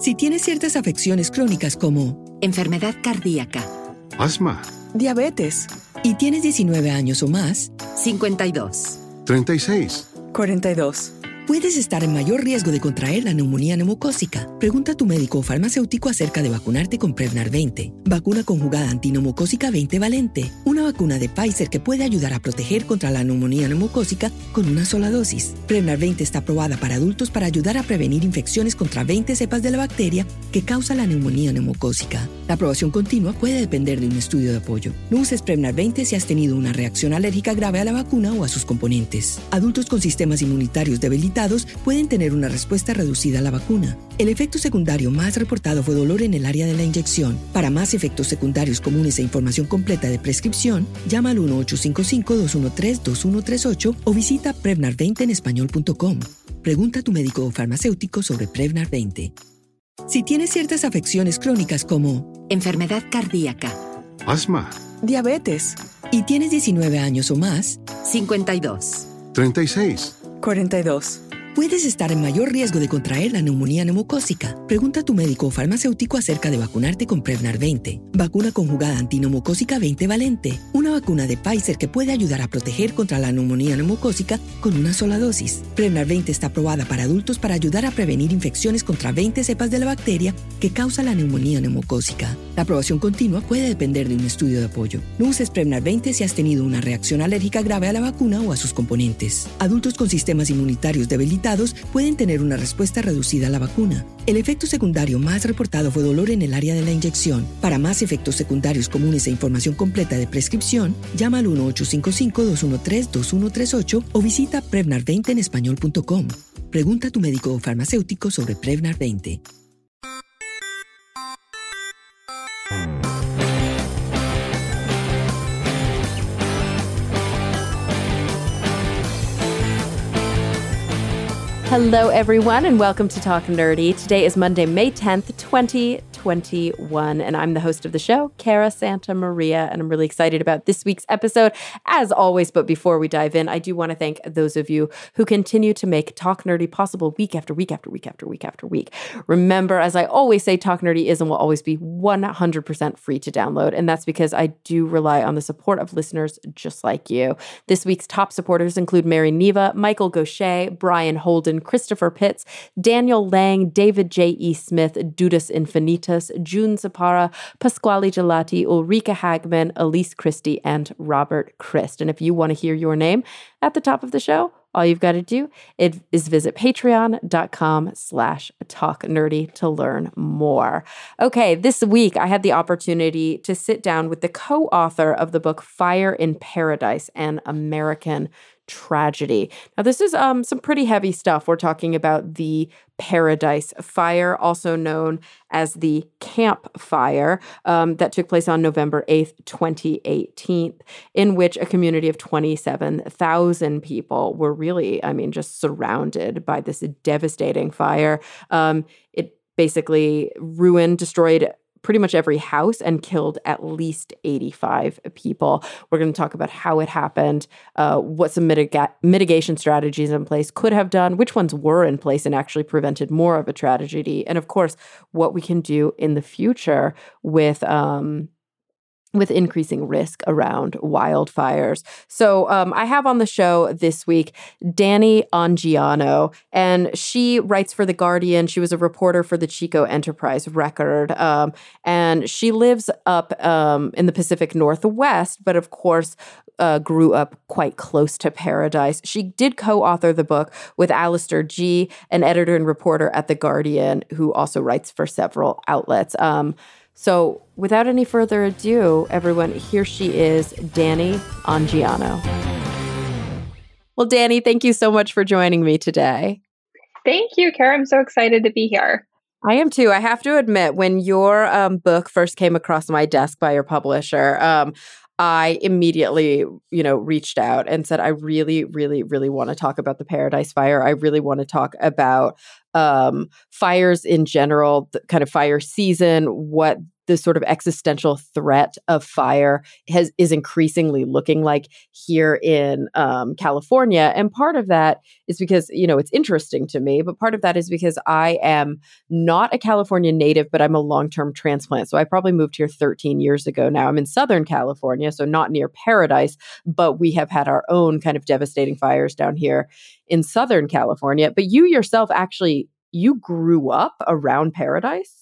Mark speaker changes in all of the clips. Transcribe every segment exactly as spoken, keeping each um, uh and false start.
Speaker 1: Si tienes ciertas afecciones crónicas como
Speaker 2: enfermedad cardíaca,
Speaker 3: asma,
Speaker 1: diabetes, y tienes diecinueve años o más,
Speaker 2: cincuenta y dos,
Speaker 3: treinta y seis,
Speaker 1: cuarenta y dos. Puedes estar en mayor riesgo de contraer la neumonía neumocócica. Pregunta a tu médico o farmacéutico acerca de vacunarte con Prevnar veinte, vacuna conjugada antineumocócica veinte valente, una vacuna de Pfizer que puede ayudar a proteger contra la neumonía neumocócica con una sola dosis. Prevnar veinte está aprobada para adultos para ayudar a prevenir infecciones contra veinte cepas de la bacteria que causa la neumonía neumocócica. La aprobación continua puede depender de un estudio de apoyo. No uses Prevnar veinte si has tenido una reacción alérgica grave a la vacuna o a sus componentes. Adultos con sistemas inmunitarios debilitados pueden tener una respuesta reducida a la vacuna. El efecto secundario más reportado fue dolor en el área de la inyección. Para más efectos secundarios comunes e información completa de prescripción, llama al uno ocho cinco cinco, dos uno tres, dos uno tres ocho o visita prevnar veinte en español punto com. Pregunta a tu médico o farmacéutico sobre Prevnar veinte. Si tienes ciertas afecciones crónicas como
Speaker 2: enfermedad cardíaca,
Speaker 3: asma,
Speaker 1: diabetes, y tienes diecinueve años o más,
Speaker 2: cincuenta y dos,
Speaker 3: treinta y seis,
Speaker 1: cuarenta y dos. Puedes estar en mayor riesgo de contraer la neumonía neumocócica. Pregunta a tu médico o farmacéutico acerca de vacunarte con Prevnar veinte, vacuna conjugada antineumocócica veinte valente, una vacuna de Pfizer que puede ayudar a proteger contra la neumonía neumocócica con una sola dosis. Prevnar veinte está aprobada para adultos para ayudar a prevenir infecciones contra veinte cepas de la bacteria que causa la neumonía neumocócica. La aprobación continua puede depender de un estudio de apoyo. No uses Prevnar veinte si has tenido una reacción alérgica grave a la vacuna o a sus componentes. Adultos con sistemas inmunitarios debilitados pueden tener una respuesta reducida a la vacuna. El efecto secundario más reportado fue dolor en el área de la inyección. Para más efectos secundarios comunes e información completa de prescripción, llama al uno ocho cinco cinco, dos uno tres, dos uno tres ocho o visita prevnar veinte en español punto com. Pregunta a tu médico o farmacéutico sobre Prevnar veinte.
Speaker 4: Hello, everyone, and welcome to Talk Nerdy. Today is Monday, May tenth, twenty twenty-one, and I'm the host of the show, Cara Santa Maria, and I'm really excited about this week's episode, as always. But before we dive in, I do want to thank those of you who continue to make Talk Nerdy possible week after week after week after week after week. Remember, as I always say, Talk Nerdy is and will always be one hundred percent free to download, and that's because I do rely on the support of listeners just like you. This week's top supporters include Mary Neva, Michael Gaucher, Brian Holden, Christopher Pitts, Daniel Lang, David J E. Smith, Dudas Infinitas, June Zapara, Pasquale Gelati, Ulrika Hagman, Elise Christie, and Robert Christ. And if you want to hear your name at the top of the show, all you've got to do is visit patreon.com slash talk nerdy to learn more. Okay, this week I had the opportunity to sit down with the co-author of the book Fire in Paradise, An American Tragedy. Now, this is um, some pretty heavy stuff. We're talking about the Paradise Fire, also known as the Camp Fire, um, that took place on November eighth, twenty eighteen, in which a community of twenty-seven thousand people were really, I mean, just surrounded by this devastating fire. Um, it basically ruined, destroyed pretty much every house and killed at least eighty-five people. We're going to talk about how it happened, uh, what some mitiga- mitigation strategies in place could have done, which ones were in place and actually prevented more of a tragedy, and of course, what we can do in the future with um, with increasing risk around wildfires. So um, I have on the show this week Dani Angiano, and she writes for The Guardian. She was a reporter for the Chico Enterprise Record, um, and she lives up um, in the Pacific Northwest, but of course uh, grew up quite close to Paradise. She did co-author the book with Alistair Gee, an editor and reporter at The Guardian, who also writes for several outlets. Um, So without any further ado, everyone, here she is, Dani Angiano. Well, Dani, thank you so much for joining me today.
Speaker 5: Thank you, Cara. I'm so excited to be here.
Speaker 4: I am too. I have to admit, when your um, book first came across my desk by your publisher, um, I immediately, you know, reached out and said, I really, really, really want to talk about the Paradise Fire. I really want to talk about um, fires in general, the kind of fire season, what the sort of existential threat of fire has is increasingly looking like here in um, California. And part of that is because, you know, it's interesting to me, but part of that is because I am not a California native, but I'm a long-term transplant. So I probably moved here thirteen years ago now. I'm in Southern California, so not near Paradise, but we have had our own kind of devastating fires down here in Southern California. But you yourself actually, you grew up around Paradise?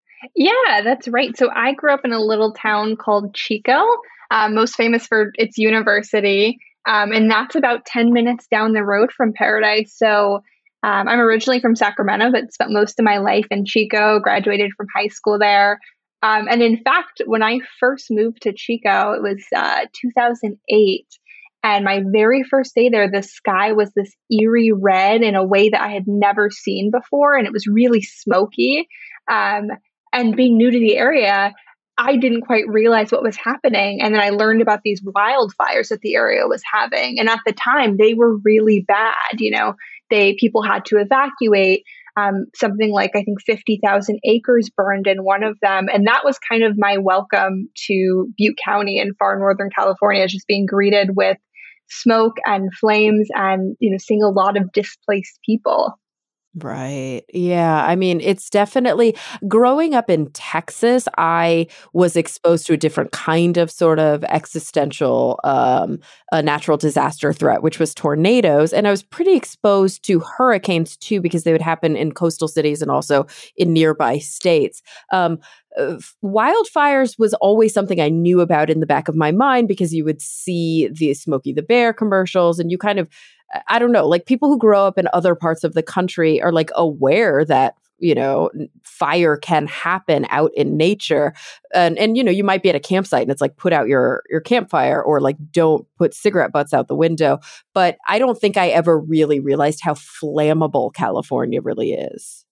Speaker 5: Yeah, that's right. So I grew up in a little town called Chico, uh, most famous for its university. Um, and that's about ten minutes down the road from Paradise. So um, I'm originally from Sacramento, but spent most of my life in Chico, graduated from high school there. Um, and in fact, when I first moved to Chico, it was uh, two thousand eight. And my very first day there, the sky was this eerie red in a way that I had never seen before. And it was really smoky. Um, And being new to the area, I didn't quite realize what was happening. And then I learned about these wildfires that the area was having. And at the time, they were really bad. You know, they people had to evacuate. Um, something like, I think, fifty thousand acres burned in one of them. And that was kind of my welcome to Butte County in far northern California, just being greeted with smoke and flames and, you know, seeing a lot of displaced people.
Speaker 4: Right. Yeah. I mean, it's definitely growing up in Texas, I was exposed to a different kind of sort of existential um, a natural disaster threat, which was tornadoes. And I was pretty exposed to hurricanes too, because they would happen in coastal cities and also in nearby states. Um, uh, wildfires was always something I knew about in the back of my mind because you would see the Smokey the Bear commercials and you kind of I don't know, like people who grow up in other parts of the country are like aware that, you know, fire can happen out in nature. And, and, you know, you might be at a campsite and it's like, put out your, your campfire or like, don't put cigarette butts out the window. But I don't think I ever really realized how flammable California really is.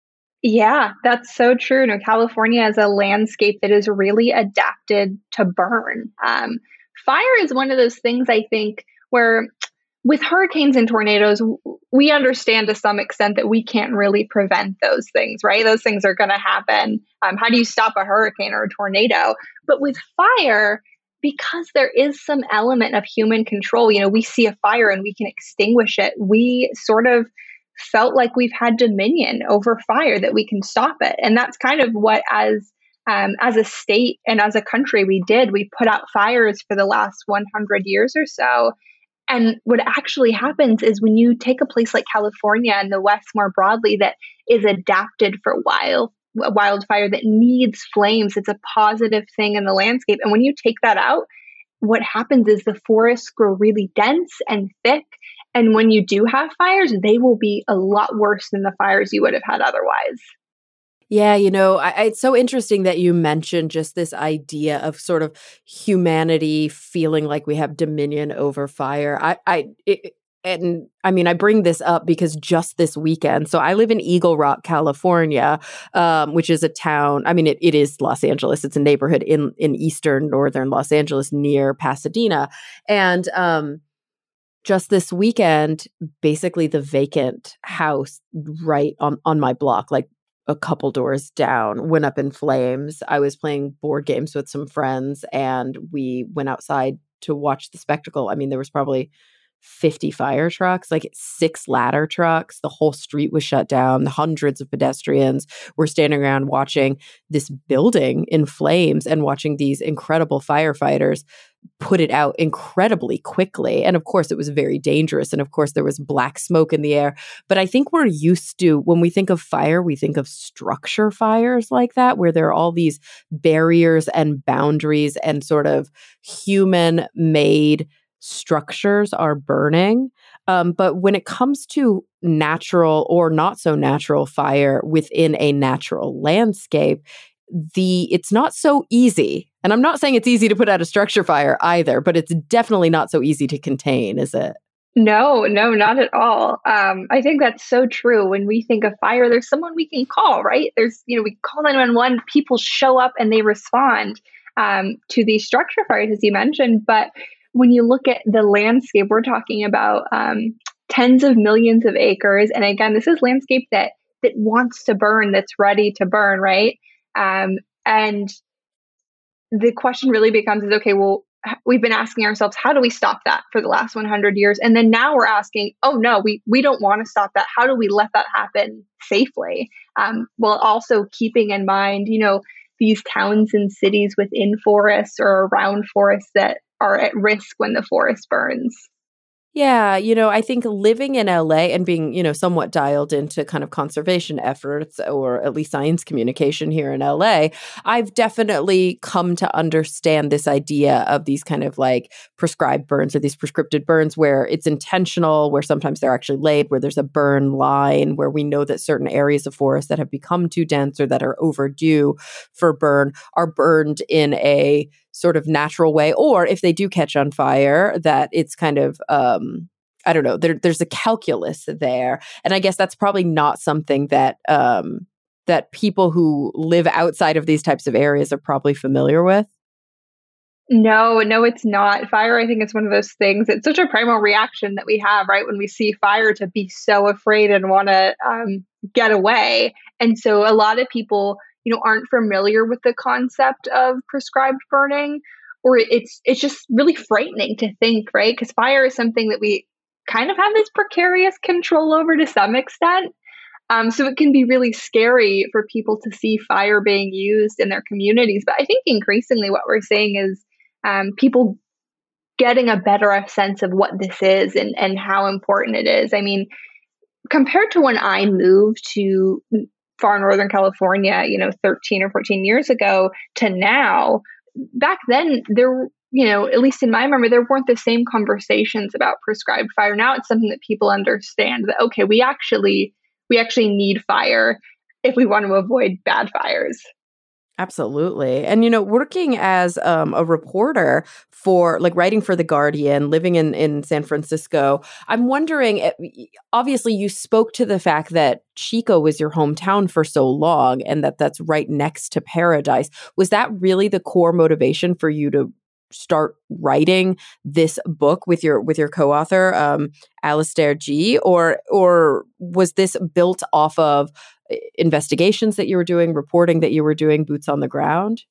Speaker 5: Yeah, that's so true. No, California is a landscape that is really adapted to burn. Um, fire is one of those things I think where with hurricanes and tornadoes, we understand to some extent that we can't really prevent those things, right? Those things are going to happen. Um, how do you stop a hurricane or a tornado? But with fire, because there is some element of human control, you know, we see a fire and we can extinguish it. We sort of felt like we've had dominion over fire, that we can stop it. And that's kind of what as um, as a state and as a country we did. We put out fires for the last one hundred years or so. And what actually happens is when you take a place like California and the West more broadly that is adapted for wild wildfire that needs flames, it's a positive thing in the landscape. And when you take that out, what happens is the forests grow really dense and thick. And when you do have fires, they will be a lot worse than the fires you would have had otherwise.
Speaker 4: Yeah, you know, I, I, it's so interesting that you mentioned just this idea of sort of humanity feeling like we have dominion over fire. I, I, it, and I mean, I bring this up because just this weekend, so I live in Eagle Rock, California, um, which is a town. I mean, it, it is Los Angeles. It's a neighborhood in in eastern northern Los Angeles near Pasadena, and um, just this weekend, basically the vacant house right on on my block, like a couple doors down, went up in flames. I was playing board games with some friends and we went outside to watch the spectacle. I mean, there was probably fifty fire trucks, like six ladder trucks. The whole street was shut down. Hundreds of pedestrians were standing around watching this building in flames and watching these incredible firefighters put it out incredibly quickly. And of course, it was very dangerous. And of course, there was black smoke in the air. But I think we're used to, when we think of fire, we think of structure fires like that, where there are all these barriers and boundaries and sort of human-made structures are burning. Um, but when it comes to natural or not so natural fire within a natural landscape, the it's not so easy. And I'm not saying it's easy to put out a structure fire either, but it's definitely not so easy to contain, is it?
Speaker 5: No, no, not at all. Um, I think that's so true. When we think of fire, there's someone we can call, right? There's, you know, we call nine one one, people show up and they respond um, to these structure fires, as you mentioned. But when you look at the landscape, we're talking about um, tens of millions of acres. And again, this is landscape that that wants to burn, that's ready to burn, right? Um, And the question really becomes is, okay, well, we've been asking ourselves, how do we stop that for the last one hundred years? And then now we're asking, oh no, we, we don't want to stop that. How do we let that happen safely? Um, while also keeping in mind, you know, these towns and cities within forests or around forests that are at risk when the forest burns.
Speaker 4: Yeah, you know, I think living in L A and being, you know, somewhat dialed into kind of conservation efforts or at least science communication here in L A, I've definitely come to understand this idea of these kind of like prescribed burns or these prescripted burns where it's intentional, where sometimes they're actually laid, where there's a burn line, where we know that certain areas of forest that have become too dense or that are overdue for burn are burned in a sort of natural way, or if they do catch on fire, that it's kind of, um, I don't know, there, there's a calculus there. And I guess that's probably not something that um, that people who live outside of these types of areas are probably familiar with.
Speaker 5: No, no, it's not. Fire, I think it's one of those things. It's such a primal reaction that we have, right? When we see fire, to be so afraid and want to um, get away. And so a lot of people, you know, aren't familiar with the concept of prescribed burning, or it's it's just really frightening to think, right? Because fire is something that we kind of have this precarious control over to some extent. Um, so it can be really scary for people to see fire being used in their communities. But I think increasingly what we're seeing is um, people getting a better sense of what this is and, and how important it is. I mean, compared to when I moved to far northern California, you know, thirteen or fourteen years ago to now, back then there, you know, at least in my memory, there weren't the same conversations about prescribed fire. Now it's something that people understand that, okay, we actually, we actually need fire if we want to avoid bad fires.
Speaker 4: Absolutely. And, you know, working as um, a reporter for like writing for The Guardian, living in, in San Francisco, I'm wondering, obviously you spoke to the fact that Chico was your hometown for so long and that that's right next to Paradise. Was that really the core motivation for you to start writing this book with your with your co-author, um, Alastair Gee, or or was this built off of investigations that you were doing, reporting that you were doing, boots on the ground?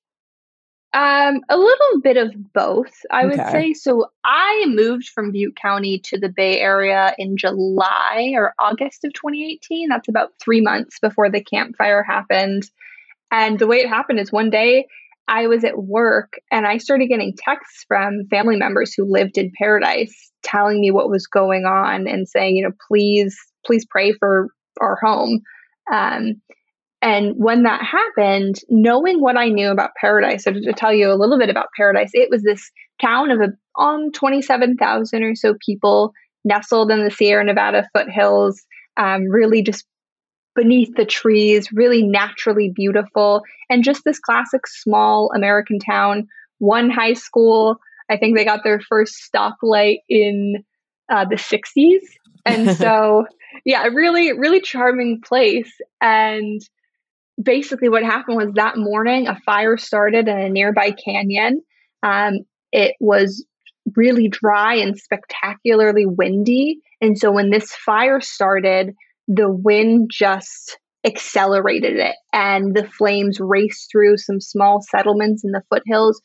Speaker 5: Um, a little bit of both, I would
Speaker 4: Okay.
Speaker 5: say. So I moved from Butte County to the Bay Area in July or August of twenty eighteen. That's about three months before the Camp Fire happened. And the way it happened is one day I was at work and I started getting texts from family members who lived in Paradise telling me what was going on and saying, you know, please, please pray for our home. Um, and when that happened, knowing what I knew about Paradise, so to, to tell you a little bit about Paradise, it was this town of a, um, twenty-seven thousand or so people nestled in the Sierra Nevada foothills, um, really just beneath the trees, really naturally beautiful, and just this classic small American town. One high school, I think they got their first stoplight in uh, the sixties. And so, yeah, a really, really charming place. And basically what happened was that morning, a fire started in a nearby canyon. Um, it was really dry and spectacularly windy. And so when this fire started, the wind just accelerated it and the flames raced through some small settlements in the foothills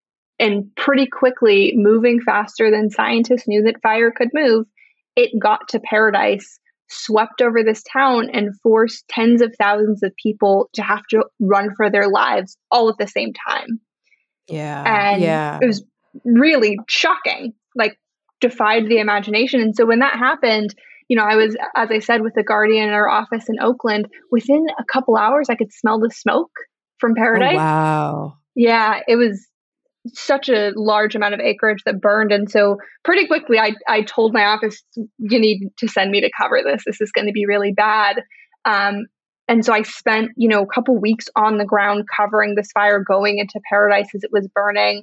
Speaker 5: and pretty quickly, moving faster than scientists knew that fire could move, it got to Paradise, swept over this town and forced tens of thousands of people to have to run for their lives all at the same time.
Speaker 4: Yeah.
Speaker 5: And
Speaker 4: yeah.
Speaker 5: it was really shocking, like defied the imagination. And so when that happened, you know, I was, as I said, with The Guardian in our office in Oakland. Within a couple hours, I could smell the smoke from Paradise.
Speaker 4: Oh, wow.
Speaker 5: Yeah, it was such a large amount of acreage that burned. And so pretty quickly, I, I told my office, you need to send me to cover this. This is going to be really bad. Um, and so I spent, you know, a couple weeks on the ground covering this fire, going into Paradise as it was burning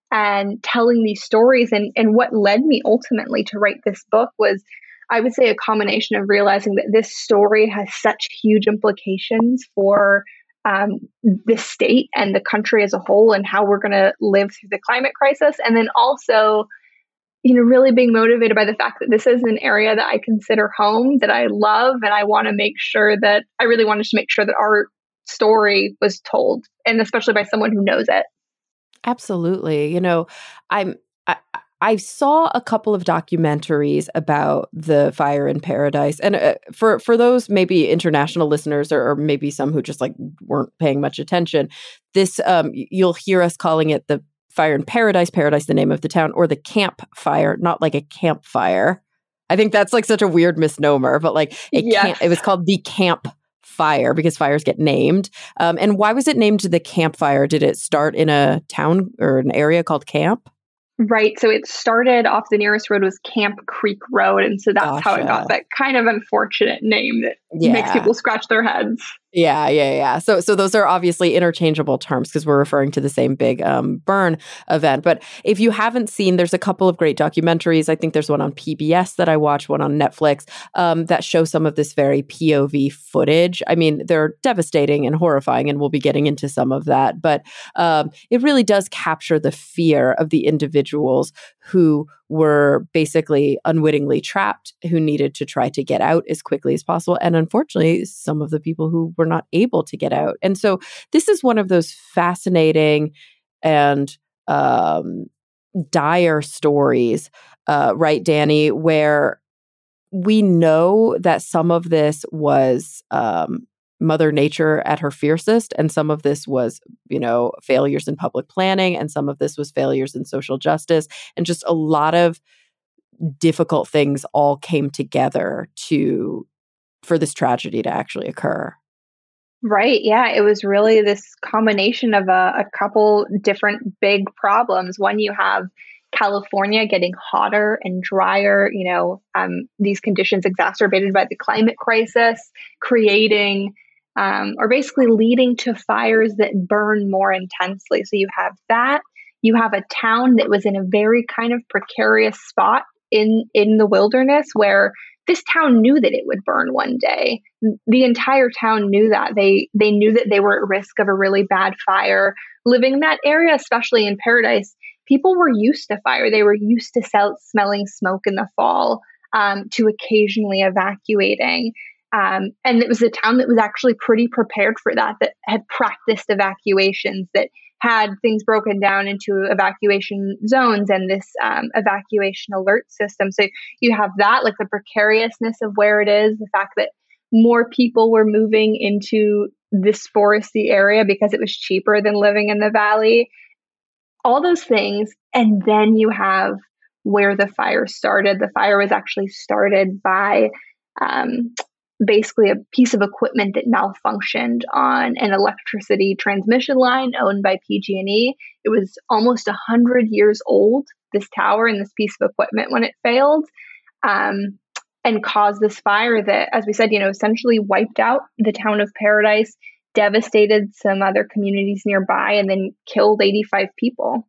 Speaker 5: and telling these stories. And, and what led me ultimately to write this book was, I would say, a combination of realizing that this story has such huge implications for um, the state and the country as a whole and how we're going to live through the climate crisis. And then also, you know, really being motivated by the fact that this is an area that I consider home, that I love, and I want to make sure that I really wanted to make sure that our story was told, and especially by someone who knows it.
Speaker 4: Absolutely. You know, I'm I, I saw a couple of documentaries about the fire in Paradise, and uh, for for those maybe international listeners, or, or maybe some who just like weren't paying much attention, this um, you'll hear us calling it the fire in Paradise. Paradise, the name of the town, or the Camp Fire, not like a campfire. I think that's like such a weird misnomer, but like it
Speaker 5: Yes.
Speaker 4: can't. It was called the Camp Fire because fires get named. Um, and why was it named the Camp Fire? Did it start in a town or an area called Camp?
Speaker 5: Right. So it started off, the nearest road was Camp Creek Road. And so that's
Speaker 4: Gotcha.
Speaker 5: how it got that kind of unfortunate name that
Speaker 4: Yeah.
Speaker 5: makes people scratch their heads.
Speaker 4: Yeah, yeah, yeah. So, so those are obviously interchangeable terms because we're referring to the same big um, burn event. But if you haven't seen, there's a couple of great documentaries. I think there's one on P B S that I watched, one on Netflix um, that show some of this very P O V footage. I mean, they're devastating and horrifying, and we'll be getting into some of that. But um, it really does capture the fear of the individuals who were basically unwittingly trapped, who needed to try to get out as quickly as possible. And unfortunately, some of the people who were not able to get out. And so this is one of those fascinating and um, dire stories, uh, right, Danny, where we know that some of this was um, Mother Nature at her fiercest, and some of this was, you know, failures in public planning, and some of this was failures in social justice, and just a lot of difficult things all came together to for this tragedy to actually occur.
Speaker 5: Right. Yeah. It was really this combination of a, a couple different big problems. One, you have California getting hotter and drier, you know, um, these conditions exacerbated by the climate crisis, creating um, or basically leading to fires that burn more intensely. So you have that. You have a town that was in a very kind of precarious spot in, in the wilderness where this town knew that it would burn one day. The entire town knew that. They they knew that they were at risk of a really bad fire. Living in that area, especially in Paradise, people were used to fire. They were used to sell, smelling smoke in the fall, um, to occasionally evacuating. Um, and it was a town that was actually pretty prepared for that, that had practiced evacuations, that had things broken down into evacuation zones and this um, evacuation alert system. So you have that, like the precariousness of where it is, the fact that more people were moving into this foresty area because it was cheaper than living in the valley, all those things. And then you have where the fire started. The fire was actually started by um, basically a piece of equipment that malfunctioned on an electricity transmission line owned by P G and E. It was almost one hundred years old, this tower and this piece of equipment, when it failed, um, and caused this fire that, as we said, you know, essentially wiped out the town of Paradise, devastated some other communities nearby, and then killed eighty-five people.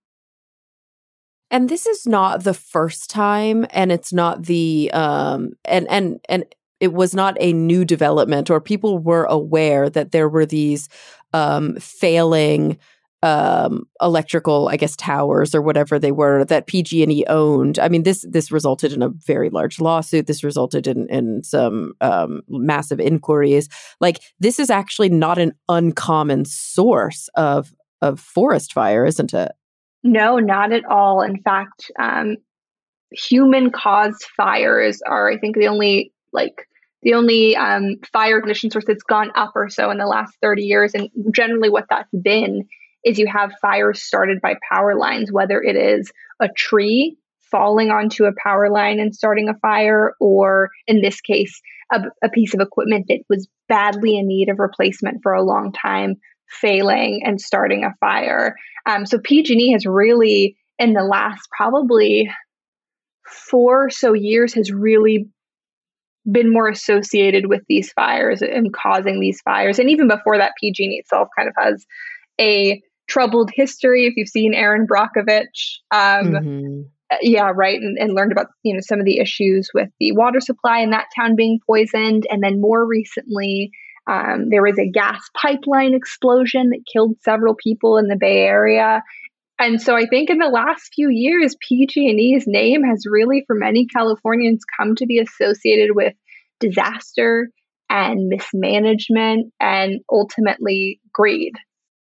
Speaker 4: And this is not the first time, and it's not the um and and and it was not a new development, or people were aware that there were these um failing um electrical, I guess, towers or whatever they were that P G and E owned. I mean, this this resulted in a very large lawsuit. This resulted in in some um massive inquiries. Like, this is actually not an uncommon source of of forest fire, isn't it?
Speaker 5: No, not at all. In fact, um, human-caused fires are, I think, the only like the only um, fire ignition source that's gone up or so in the last thirty years. And generally, what that's been is you have fires started by power lines, whether it is a tree falling onto a power line and starting a fire, or in this case, a, a piece of equipment that was badly in need of replacement for a long time, failing and starting a fire. Um, so P G and E has really, in the last probably four or so years, has really been more associated with these fires and causing these fires. And even before that, P G and E itself kind of has a troubled history. If you've seen Erin Brockovich, um, mm-hmm. yeah, right, and, and learned about, you know, some of the issues with the water supply in that town being poisoned, and then more recently, Um, there was a gas pipeline explosion that killed several people in the Bay Area. And so I think in the last few years, P G and E's name has really, for many Californians, come to be associated with disaster and mismanagement and ultimately greed.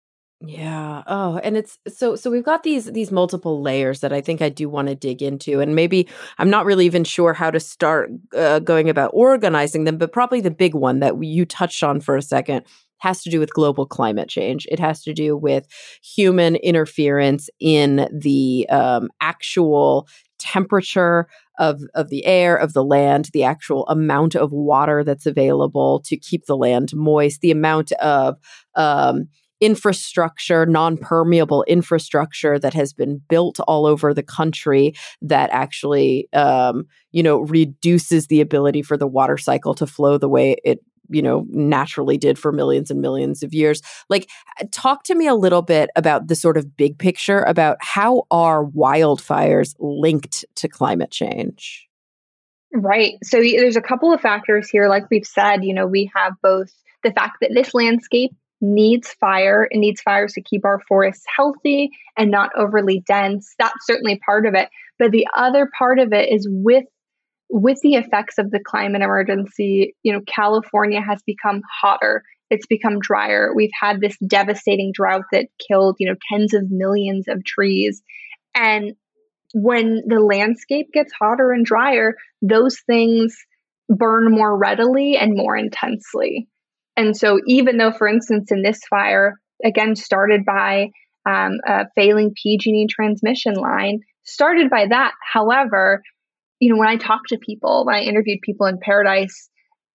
Speaker 4: Yeah. Oh, and it's so so we've got these these multiple layers that I think I do want to dig into, and maybe I'm not really even sure how to start uh, going about organizing them, but probably the big one that we, you touched on for a second has to do with global climate change. It has to do with human interference in the um, actual temperature of of the air, of the land, the actual amount of water that's available to keep the land moist, the amount of um, infrastructure, non-permeable infrastructure that has been built all over the country that actually, um, you know, reduces the ability for the water cycle to flow the way it, you know, naturally did for millions and millions of years. Like, talk to me a little bit about the sort of big picture about how are wildfires linked to climate change?
Speaker 5: Right. So y- there's a couple of factors here. Like we've said, you know, we have both the fact that this landscape needs fire. It needs fires to keep our forests healthy and not overly dense. That's certainly part of it. But the other part of it is with with the effects of the climate emergency, you know, California has become hotter. It's become drier. We've had this devastating drought that killed, you know, tens of millions of trees. And when the landscape gets hotter and drier, those things burn more readily and more intensely. And so, even though, for instance, in this fire, again, started by um, a failing P G and E transmission line, started by that. However, you know, when I talked to people, when I interviewed people in Paradise,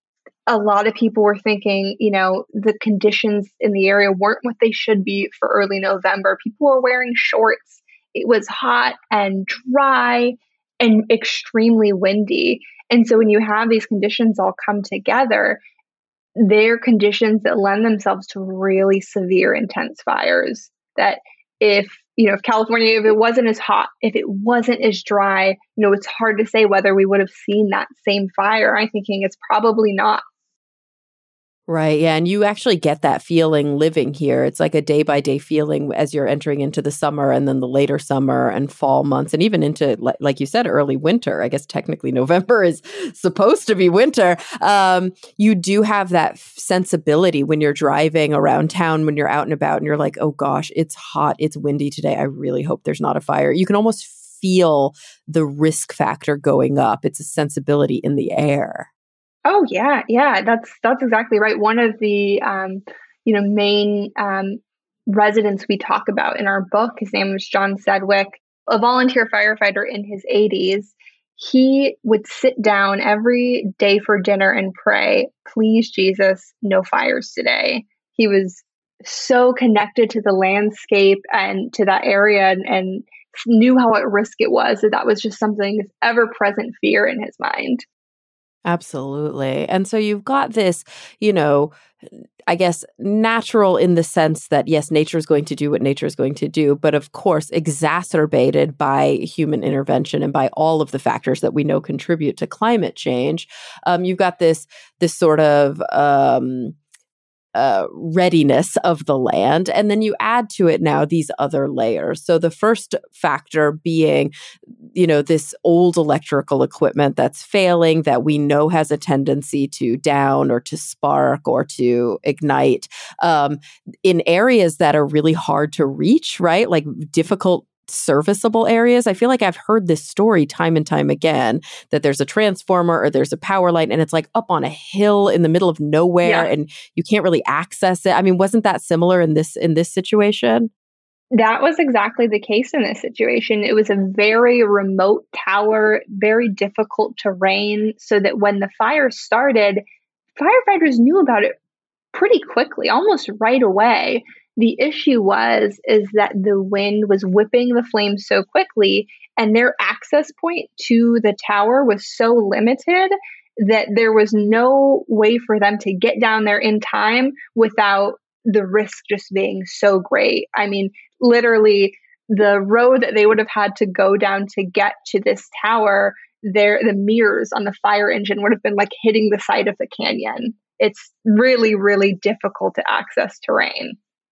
Speaker 5: a lot of people were thinking, you know, the conditions in the area weren't what they should be for early November. People were wearing shorts. It was hot and dry and extremely windy. And so when you have these conditions all come together, they're conditions that lend themselves to really severe, intense fires. That if, you know, if California, if it wasn't as hot, if it wasn't as dry, you know, it's hard to say whether we would have seen that same fire. I'm thinking it's probably not.
Speaker 4: Right. Yeah. And you actually get that feeling living here. It's like a day by day feeling as you're entering into the summer and then the later summer and fall months and even into, li- like you said, early winter. I guess technically November is supposed to be winter. Um, you do have that f- sensibility when you're driving around town, when you're out and about and you're like, oh gosh, it's hot. It's windy today. I really hope there's not a fire. You can almost feel the risk factor going up. It's a sensibility in the air.
Speaker 5: Oh yeah, yeah, that's that's exactly right. One of the um, you know main um, residents we talk about in our book, his name was John Sedgwick, a volunteer firefighter in his eighties. He would sit down every day for dinner and pray, "Please, Jesus, no fires today." He was so connected to the landscape and to that area, and, and knew how at risk it was. That that was just something, this ever-present fear in his mind.
Speaker 4: Absolutely. And so you've got this, you know, I guess natural in the sense that, yes, nature is going to do what nature is going to do, but of course, exacerbated by human intervention and by all of the factors that we know contribute to climate change. Um, you've got this, this sort of, um, uh, readiness of the land. And then you add to it now these other layers. So the first factor being, you know, this old electrical equipment that's failing that we know has a tendency to down or to spark or to ignite um, in areas that are really hard to reach, right? Like difficult serviceable areas. I feel like I've heard this story time and time again that there's a transformer or there's a power line and it's like up on a hill in the middle of nowhere
Speaker 5: Yeah.
Speaker 4: and you can't really access it. I mean, wasn't that similar in this in this situation?
Speaker 5: That was exactly the case in this situation. It was a very remote tower, very difficult terrain, so that when the fire started, firefighters knew about it pretty quickly, almost right away. The issue was is that the wind was whipping the flames so quickly, and their access point to the tower was so limited that there was no way for them to get down there in time without the risk just being so great. I mean, literally, the road that they would have had to go down to get to this tower, there the mirrors on the fire engine would have been like hitting the side of the canyon. It's really, really difficult to access terrain.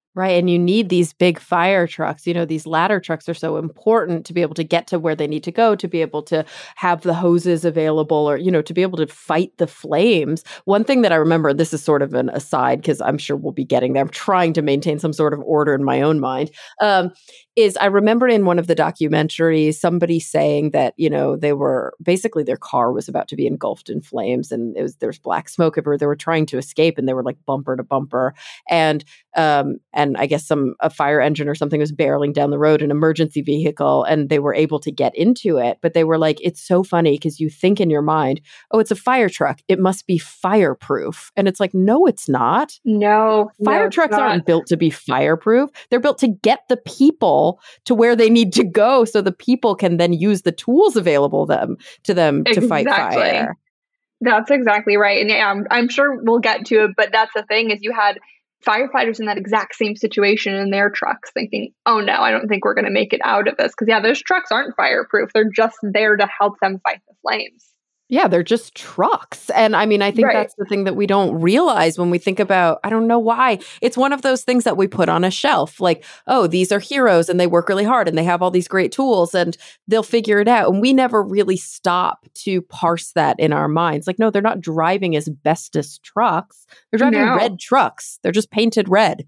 Speaker 4: Right. And you need these big fire trucks. You know, these ladder trucks are so important to be able to get to where they need to go, to be able to have the hoses available or, you know, to be able to fight the flames. One thing that I remember, this is sort of an aside because I'm sure we'll be getting there. I'm trying to maintain some sort of order in my own mind. Um, is I remember in one of the documentaries, somebody saying that, you know, they were basically their car was about to be engulfed in flames and it was there's black smoke everywhere. They were trying to escape and they were like bumper to bumper. And um, and I guess some a fire engine or something was barreling down the road, an emergency vehicle, and they were able to get into it. But they were like, it's so funny because you think in your mind, oh, it's a fire truck. It must be fireproof. And it's like, no, it's not.
Speaker 5: No.
Speaker 4: Fire
Speaker 5: no,
Speaker 4: trucks
Speaker 5: not.
Speaker 4: aren't built to be fireproof. They're built to get the people to where they need to go so the people can then use the tools available them to them
Speaker 5: Exactly.
Speaker 4: to fight fire.
Speaker 5: That's exactly right. And yeah, I'm, I'm sure we'll get to it, but that's the thing is you had firefighters in that exact same situation in their trucks thinking, oh no, I don't think we're going to make it out of this. Because yeah, those trucks aren't fireproof. They're just there to help them fight the flames.
Speaker 4: Yeah, they're just trucks. And I mean, I think
Speaker 5: Right.
Speaker 4: that's the thing that we don't realize when we think about, I don't know why. It's one of those things that we put on a shelf like, oh, these are heroes and they work really hard and they have all these great tools and they'll figure it out. And we never really stop to parse that in our minds. Like, no, they're not driving asbestos trucks. They're driving
Speaker 5: No.
Speaker 4: red trucks. They're just painted red.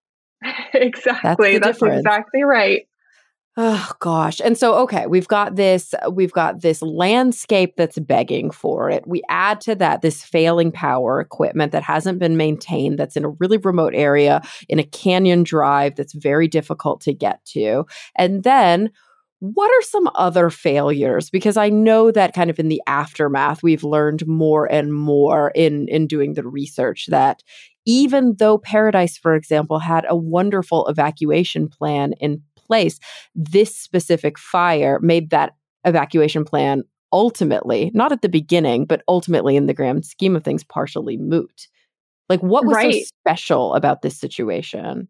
Speaker 5: Exactly.
Speaker 4: That's
Speaker 5: That's,
Speaker 4: the difference.
Speaker 5: exactly right.
Speaker 4: Oh gosh. And so okay, we've got this we've got this landscape that's begging for it. We add to that this failing power equipment that hasn't been maintained, that's in a really remote area in a canyon drive that's very difficult to get to. And then what are some other failures? Because I know that kind of in the aftermath, we've learned more and more in, in doing the research that even though Paradise, for example, had a wonderful evacuation plan in place, this specific fire made that evacuation plan ultimately, not at the beginning, but ultimately in the grand scheme of things, partially moot. Like what was
Speaker 5: Right.
Speaker 4: so special about this situation?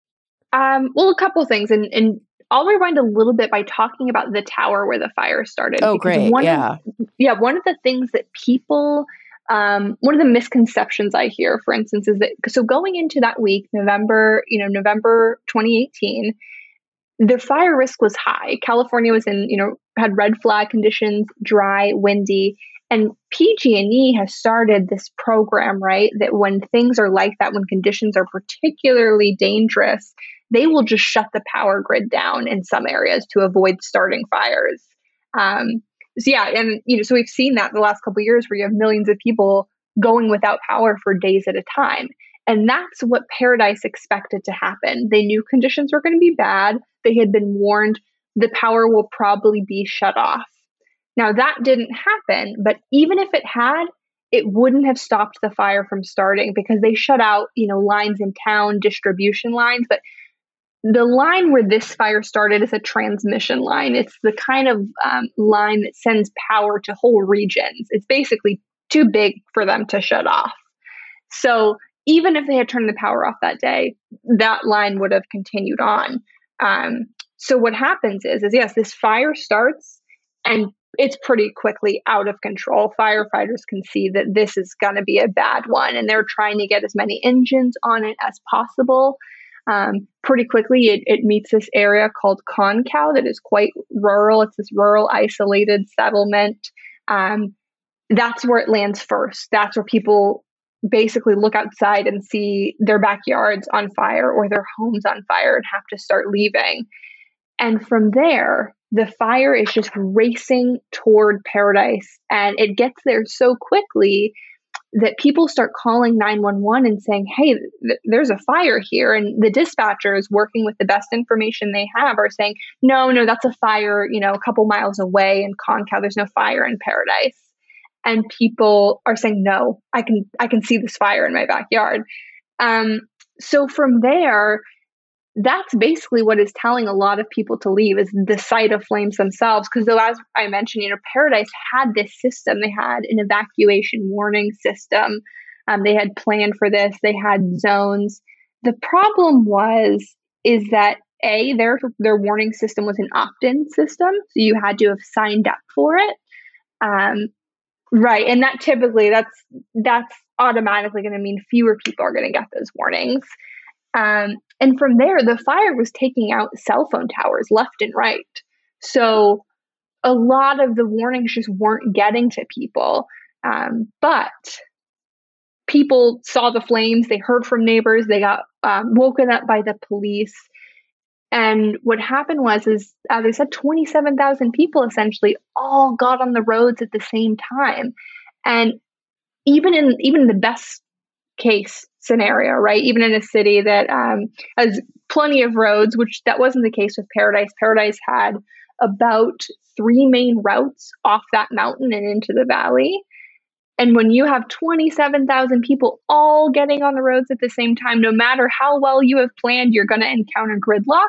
Speaker 5: Um, well, a couple things. And, and I'll rewind a little bit by talking about the tower where the fire started.
Speaker 4: Oh,
Speaker 5: because
Speaker 4: great.
Speaker 5: One
Speaker 4: Yeah.
Speaker 5: Of, yeah. One of the things that people, um, one of the misconceptions I hear, for instance, is that, so going into that week, November, you know, November twenty eighteen, the fire risk was high. California was in, you know, had red flag conditions, dry, windy. And P G and E has started this program, right? That when things are like that, when conditions are particularly dangerous, they will just shut the power grid down in some areas to avoid starting fires. Um, so yeah, and you know, so we've seen that the last couple of years where you have millions of people going without power for days at a time. And that's what Paradise expected to happen. They knew conditions were going to be bad. They had been warned the power will probably be shut off. Now that didn't happen, but even if it had, it wouldn't have stopped the fire from starting because they shut out, you know, lines in town, distribution lines. But the line where this fire started is a transmission line. It's the kind of um, line that sends power to whole regions. It's basically too big for them to shut off. So even if they had turned the power off that day, that line would have continued on. Um, so what happens is, is yes, this fire starts and it's pretty quickly out of control. Firefighters can see that this is going to be a bad one, and they're trying to get as many engines on it as possible. Um, pretty quickly, it, it meets this area called Concow that is quite rural. It's this rural, isolated settlement. Um, that's where it lands first. That's where people basically look outside and see their backyards on fire or their homes on fire and have to start leaving. And from there, the fire is just racing toward Paradise, and it gets there so quickly that people start calling nine one one and saying, hey, th- there's a fire here. And the dispatchers, working with the best information they have, are saying, no, no, that's a fire, you know, a couple miles away in Concow. There's no fire in Paradise. And people are saying, no, I can, I can see this fire in my backyard. Um, so from there, that's basically what is telling a lot of people to leave is the sight of flames themselves. Because though, as I mentioned, you know, Paradise had this system. They had an evacuation warning system. Um, they had planned for this. They had zones. The problem was, is that A, their, their warning system was an opt-in system. So you had to have signed up for it. Um, right. And that typically, that's, that's automatically going to mean fewer people are going to get those warnings. Um, and from there, the fire was taking out cell phone towers left and right. So a lot of the warnings just weren't getting to people. Um, but people saw the flames, they heard from neighbors, they got um, woken up by the police. And what happened was, is as I said, twenty-seven thousand people essentially all got on the roads at the same time. And even in even in the best case scenario, right? Even in a city that um, has plenty of roads, which that wasn't the case with Paradise. Paradise had about three main routes off that mountain and into the valley. And when you have twenty-seven thousand people all getting on the roads at the same time, no matter how well you have planned, you're going to encounter gridlock.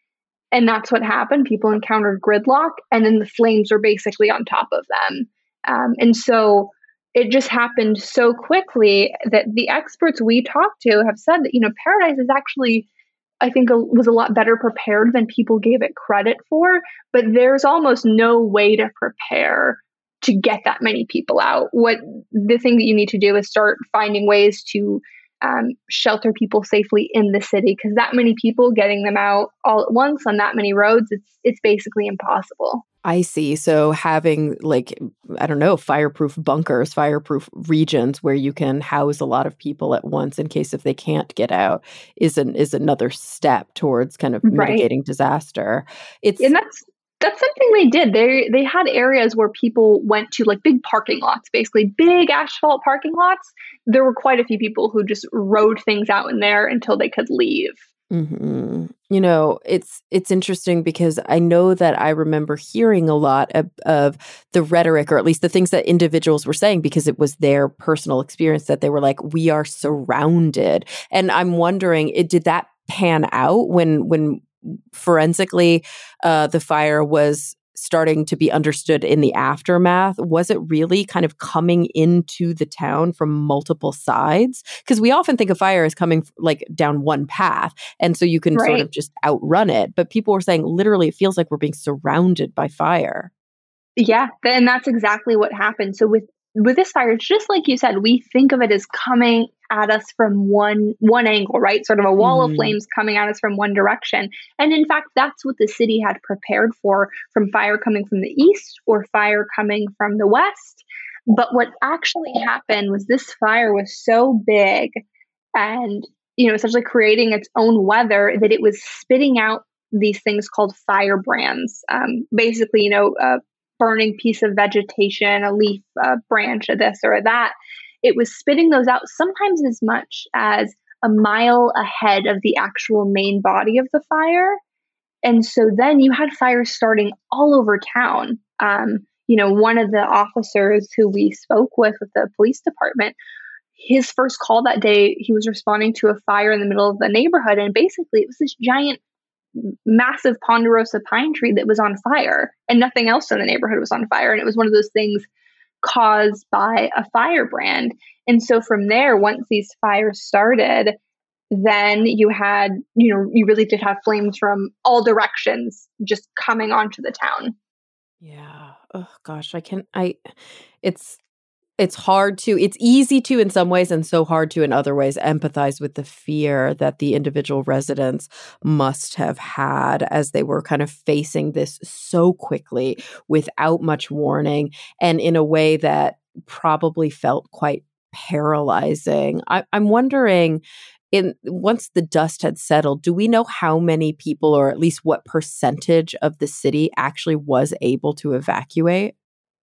Speaker 5: And that's what happened. People encountered gridlock, and then the flames were basically on top of them. Um, and so it just happened so quickly that the experts we talked to have said that, you know, Paradise is actually, I think, a, was a lot better prepared than people gave it credit for. But there's almost no way to prepare to get that many people out. What the thing that you need to do is start finding ways to um, shelter people safely in the city, because that many people, getting them out all at once on that many roads, it's it's basically impossible.
Speaker 4: I see. So having, like, I don't know, fireproof bunkers, fireproof regions where you can house a lot of people at once in case if they can't get out is an, is another step towards kind of
Speaker 5: Right.
Speaker 4: mitigating disaster. It's
Speaker 5: And that's that's something they did. They they had areas where people went to, like big parking lots, basically big asphalt parking lots. There were quite a few people who just rode things out in there until they could leave.
Speaker 4: Mm-hmm. You know, it's it's interesting because I know that I remember hearing a lot of, of the rhetoric, or at least the things that individuals were saying, because it was their personal experience, that they were like, we are surrounded. And I'm wondering, it, did that pan out when when forensically uh, the fire was starting to be understood in the aftermath? Was it really kind of coming into the town from multiple sides? Because we often think of fire as coming like down one path, and so you can
Speaker 5: Right.
Speaker 4: sort of just outrun it. But people were saying literally it feels like we're being surrounded by fire.
Speaker 5: Yeah, th- and that's exactly what happened. So with with this fire, it's just like you said, we think of it as coming at us from one one angle, right? Sort of a wall
Speaker 4: Mhm.
Speaker 5: of flames coming at us from one direction. And in fact, that's what the city had prepared for, from fire coming from the east or fire coming from the west. But what actually happened was this fire was so big and, you know, essentially creating its own weather, that it was spitting out these things called firebrands. Um, basically, you know, a burning piece of vegetation, a leaf, a branch, of this or of that. It was spitting those out sometimes as much as a mile ahead of the actual main body of the fire. And so then you had fires starting all over town. Um, you know, one of the officers who we spoke with with the police department, his first call that day, he was responding to a fire in the middle of the neighborhood. And basically it was this giant, massive ponderosa pine tree that was on fire, and nothing else in the neighborhood was on fire. And it was one of those things caused by a firebrand. And so from there, once these fires started, then you had, you know, you really did have flames from all directions just coming onto the town.
Speaker 4: Yeah. Oh gosh, I can I it's it's hard to it's easy to in some ways and so hard to in other ways empathize with the fear that the individual residents must have had as they were kind of facing this so quickly without much warning, and in a way that probably felt quite paralyzing. I, I'm wondering, in once the dust had settled, do we know how many people, or at least what percentage of the city actually was able to evacuate?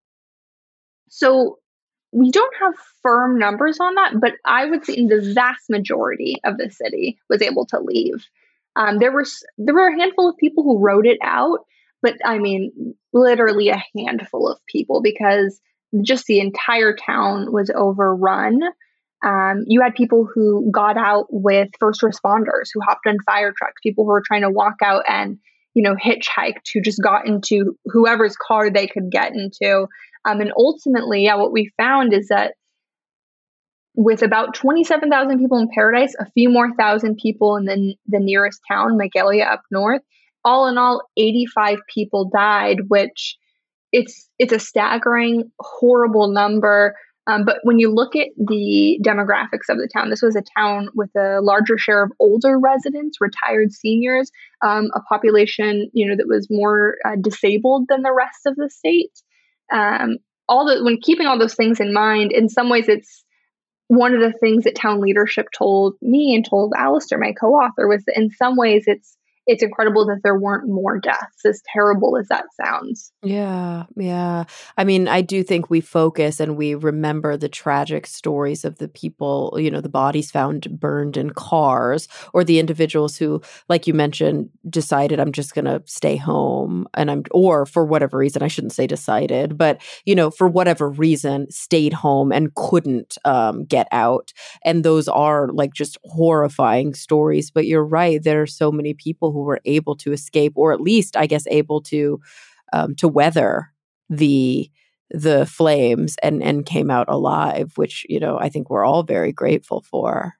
Speaker 5: So we don't have firm numbers on that, but I would say the vast majority of the city was able to leave. Um, there were s- there were a handful of people who rode it out, but I mean, literally a handful of people, because just the entire town was overrun. Um, you had people who got out with first responders who hopped on fire trucks, people who were trying to walk out and, you know, hitchhiked, who just got into whoever's car they could get into. Um, and ultimately, yeah, what we found is that with about twenty-seven thousand people in Paradise, a few more thousand people in the, the nearest town, Magalia up north, all in all, eighty-five people died, which it's it's a staggering, horrible number. Um, but when you look at the demographics of the town, this was a town with a larger share of older residents, retired seniors, um, a population, you know, that was more uh, disabled than the rest of the state. Um, all the when keeping all those things in mind, in some ways, it's one of the things that town leadership told me and told Alistair, my co-author, was that in some ways it's it's incredible that there weren't more deaths, as terrible as that sounds.
Speaker 4: Yeah, yeah. I mean, I do think we focus and we remember the tragic stories of the people, you know, the bodies found burned in cars, or the individuals who, like you mentioned, decided I'm just going to stay home and I'm, or for whatever reason, I shouldn't say decided, but, you know, for whatever reason, stayed home and couldn't um, get out. And those are like just horrifying stories. But you're right. There are so many people who were able to escape, or at least, I guess, able to Um, to weather the the flames and and came out alive, which, you know, I think we're all very grateful for.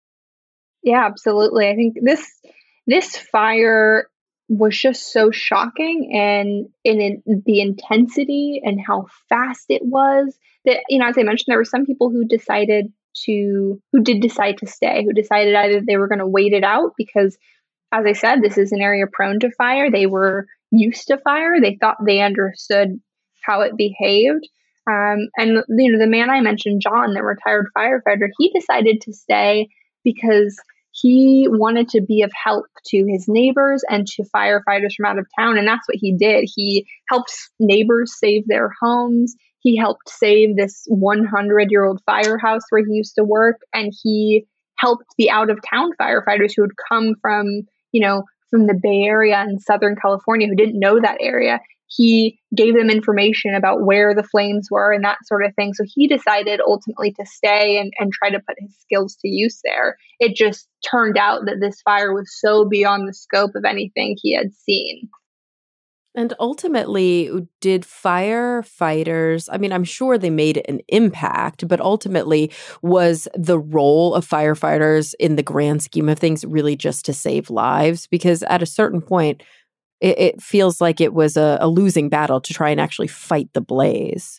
Speaker 5: Yeah, absolutely. I think this this fire was just so shocking, and in, in the intensity and how fast it was, that, you know, as I mentioned, there were some people who decided to who did decide to stay, who decided either they were going to wait it out because, as I said, this is an area prone to fire. They were used to fire. They thought they understood how it behaved. Um, and, you know, the man I mentioned, John, the retired firefighter, he decided to stay because he wanted to be of help to his neighbors and to firefighters from out of town. And that's what he did. He helped neighbors save their homes. He helped save this hundred-year-old firehouse where he used to work. And he helped the out-of-town firefighters who had come from, you know, from the Bay Area in Southern California who didn't know that area. He gave them information about where the flames were and that sort of thing. So he decided ultimately to stay and, and try to put his skills to use there. It just turned out that this fire was so beyond the scope of anything he had seen.
Speaker 4: And ultimately, did firefighters, I mean, I'm sure they made an impact, but ultimately, was the role of firefighters in the grand scheme of things really just to save lives? Because at a certain point, it, it feels like it was a, a losing battle to try and actually fight the blaze.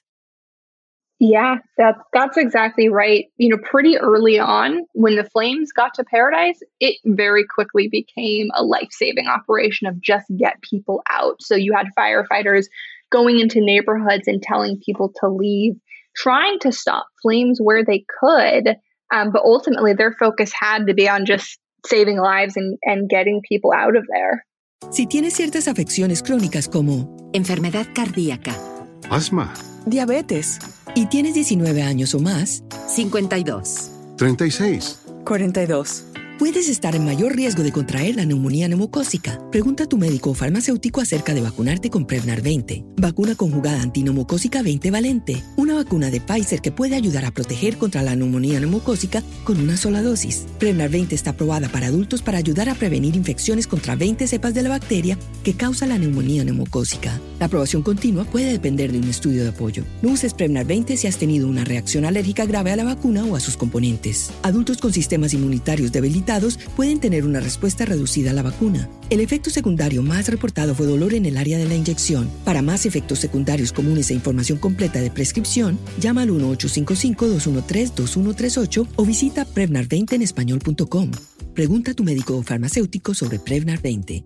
Speaker 5: Yeah, that, that's exactly right. You know, pretty early on, when the flames got to Paradise, it very quickly became a life-saving operation of just get people out. So you had firefighters going into neighborhoods and telling people to leave, trying to stop flames where they could. Um, but ultimately, their focus had to be on just saving lives and, and getting people out of there.
Speaker 1: Si tienes ciertas afecciones crónicas como
Speaker 2: enfermedad cardíaca,
Speaker 3: asma,
Speaker 1: diabetes, y tienes diecinueve años o más,
Speaker 2: cincuenta y dos,
Speaker 3: treinta y seis.
Speaker 1: cuarenta y dos. Puedes estar en mayor riesgo de contraer la neumonía neumocócica. Pregunta a tu médico o farmacéutico acerca de vacunarte con Prevnar veinte, vacuna conjugada antineumocócica veinte valente, una vacuna de Pfizer que puede ayudar a proteger contra la neumonía neumocócica con una sola dosis. Prevnar veinte está aprobada para adultos para ayudar a prevenir infecciones contra veinte cepas de la bacteria que causa la neumonía neumocócica. La aprobación continua puede depender de un estudio de apoyo. No uses Prevnar veinte si has tenido una reacción alérgica grave a la vacuna o a sus componentes. Adultos con sistemas inmunitarios debilitados pueden tener una respuesta reducida a la vacuna. El efecto secundario más reportado fue dolor en el área de la inyección. Para más efectos secundarios comunes e información completa de prescripción, llama al uno ocho cinco cinco, dos uno tres, dos uno tres ocho o visita prevnar veinte en español punto com. Pregunta a tu médico o farmacéutico sobre Prevnar veinte.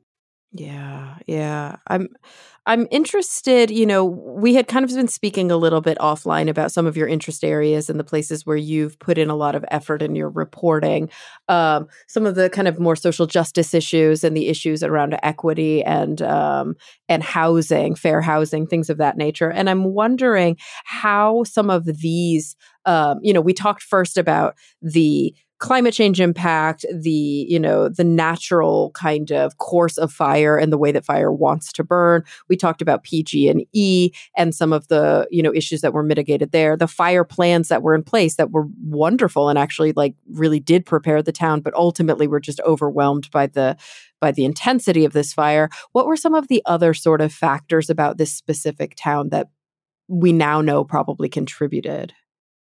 Speaker 4: Yeah, yeah. I'm I'm interested, you know, we had kind of been speaking a little bit offline about some of your interest areas and the places where you've put in a lot of effort in your reporting. Um, some of the kind of more social justice issues and the issues around equity and um, and housing, fair housing, things of that nature. And I'm wondering how some of these, um, you know, we talked first about the climate change impact, the, you know, the natural kind of course of fire and the way that fire wants to burn. We talked about P G and E and some of the, you know, issues that were mitigated there, the fire plans that were in place that were wonderful and actually like really did prepare the town, but ultimately were just overwhelmed by the by the intensity of this fire. What were some of the other sort of factors about this specific town that we now know probably contributed?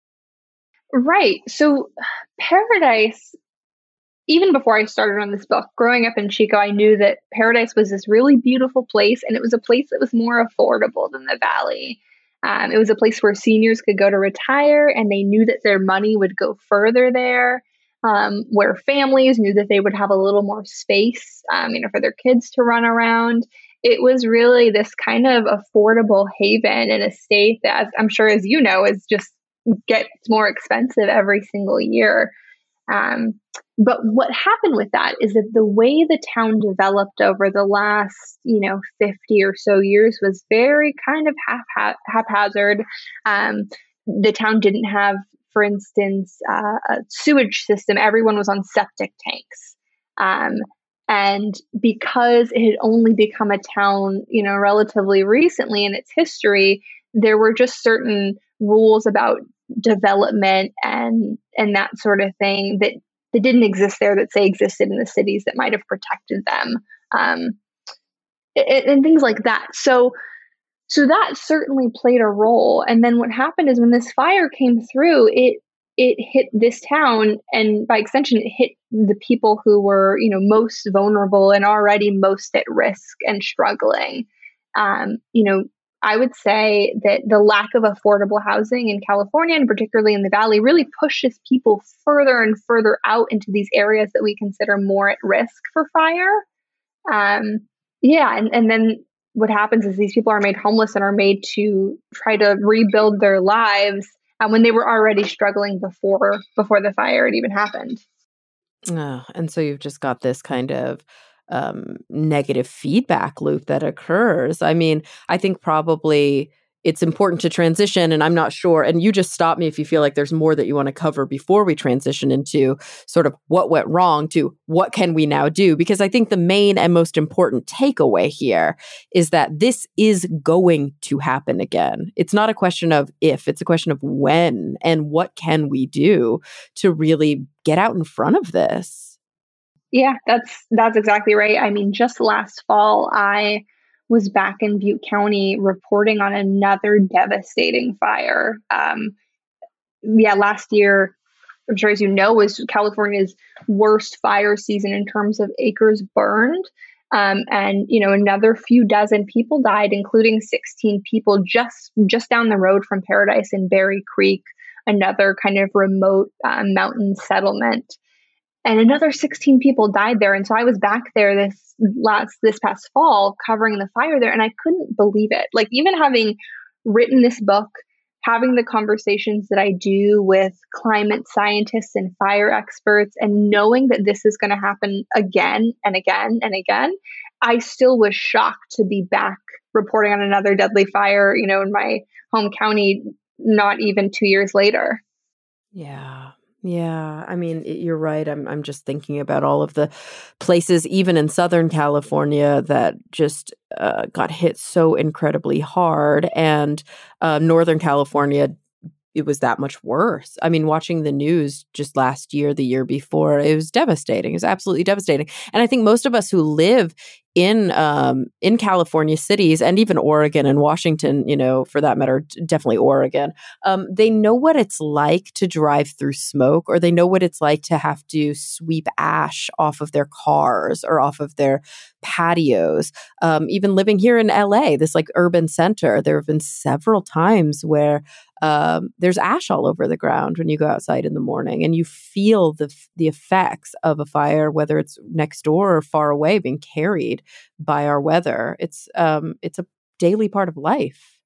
Speaker 5: Right. So Paradise, even before I started on this book, growing up in Chico, I knew that Paradise was this really beautiful place, and it was a place that was more affordable than the Valley. Um, it was a place where seniors could go to retire, and they knew that their money would go further there, um, where families knew that they would have a little more space, um, you know, for their kids to run around. It was really this kind of affordable haven in a state that, as I'm sure as you know, is just gets more expensive every single year. Um, but what happened with that is that the way the town developed over the last, you know, fifty or so years was very kind of hap- haphazard. Um, the town didn't have, for instance, uh, a sewage system. Everyone was on septic tanks. Um, and because it had only become a town, you know, relatively recently in its history, there were just certain rules about development and and that sort of thing that, that didn't exist there that say existed in the cities that might have protected them, um, and, and things like that. So so that certainly played a role. And then what happened is when this fire came through, it it hit this town, and by extension, it hit the people who were, you know, most vulnerable and already most at risk and struggling. Um, you know, I would say that the lack of affordable housing in California, and particularly in the Valley, really pushes people further and further out into these areas that we consider more at risk for fire. Um, yeah, and, and then what happens is these people are made homeless and are made to try to rebuild their lives uh, when they were already struggling before before the fire had even happened.
Speaker 4: Oh, and so you've just got this kind of um, negative feedback loop that occurs. I mean, I think probably it's important to transition, and I'm not sure. And you just stop me if you feel like there's more that you want to cover before we transition into sort of what went wrong to what can we now do? Because I think the main and most important takeaway here is that this is going to happen again. It's not a question of if, it's a question of when, and what can we do to really get out in front of this?
Speaker 5: Yeah, that's that's exactly right. I mean, just last fall, I was back in Butte County reporting on another devastating fire. Um, yeah, last year, I'm sure as you know, was California's worst fire season in terms of acres burned. Um, and, you know, another few dozen people died, including sixteen people just, just down the road from Paradise in Berry Creek, another kind of remote uh, mountain settlement. And another sixteen people died there. And so I was back there this last, this past fall covering the fire there. And I couldn't believe it. Like, even having written this book, having the conversations that I do with climate scientists and fire experts, and knowing that this is going to happen again and again and again, I still was shocked to be back reporting on another deadly fire, you know, in my home county, not even two years later.
Speaker 4: Yeah. Yeah, I mean, it- you're right. I'm I'm just thinking about all of the places, even in Southern California, that just uh, got hit so incredibly hard, and uh, Northern California, it was that much worse. I mean, watching the news just last year, the year before, it was devastating. It was absolutely devastating. And I think most of us who live in um, in California cities, and even Oregon and Washington, you know, for that matter, definitely Oregon, um, they know what it's like to drive through smoke, or they know what it's like to have to sweep ash off of their cars or off of their patios. Um, even living here in L A, this like urban center, there have been several times where um, there's ash all over the ground when you go outside in the morning, and you feel the the effects of a fire, whether it's next door or far away, being carried by our weather. It's um, it's a daily part of life.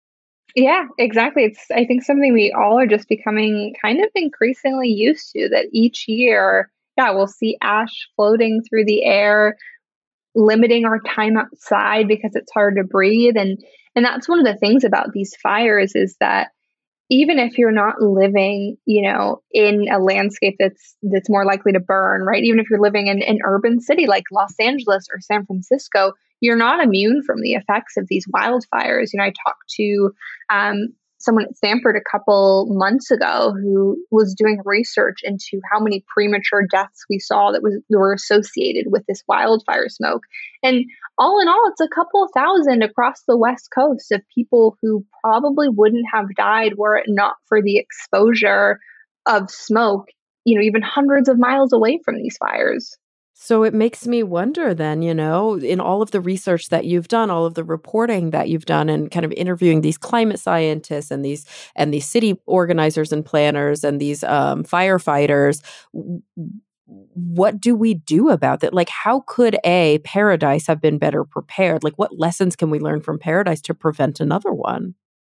Speaker 5: Yeah, exactly. It's, I think, something we all are just becoming kind of increasingly used to, that each year, yeah, we'll see ash floating through the air, limiting our time outside because it's hard to breathe. And and that's one of the things about these fires, is that even if you're not living, you know, in a landscape that's that's more likely to burn, right? Even if you're living in an urban city like Los Angeles or San Francisco, you're not immune from the effects of these wildfires. You know, I talked to um, someone at Stanford a couple months ago who was doing research into how many premature deaths we saw that was that were associated with this wildfire smoke. And all in all, it's a couple thousand across the West Coast of people who probably wouldn't have died were it not for the exposure of smoke, you know, even hundreds of miles away from these fires.
Speaker 4: So it makes me wonder then, you know, in all of the research that you've done, all of the reporting that you've done and kind of interviewing these climate scientists and these and these city organizers and planners and these um, firefighters, w- what do we do about that? Like, how could a Paradise have been better prepared? Like, what lessons can we learn from Paradise to prevent another one?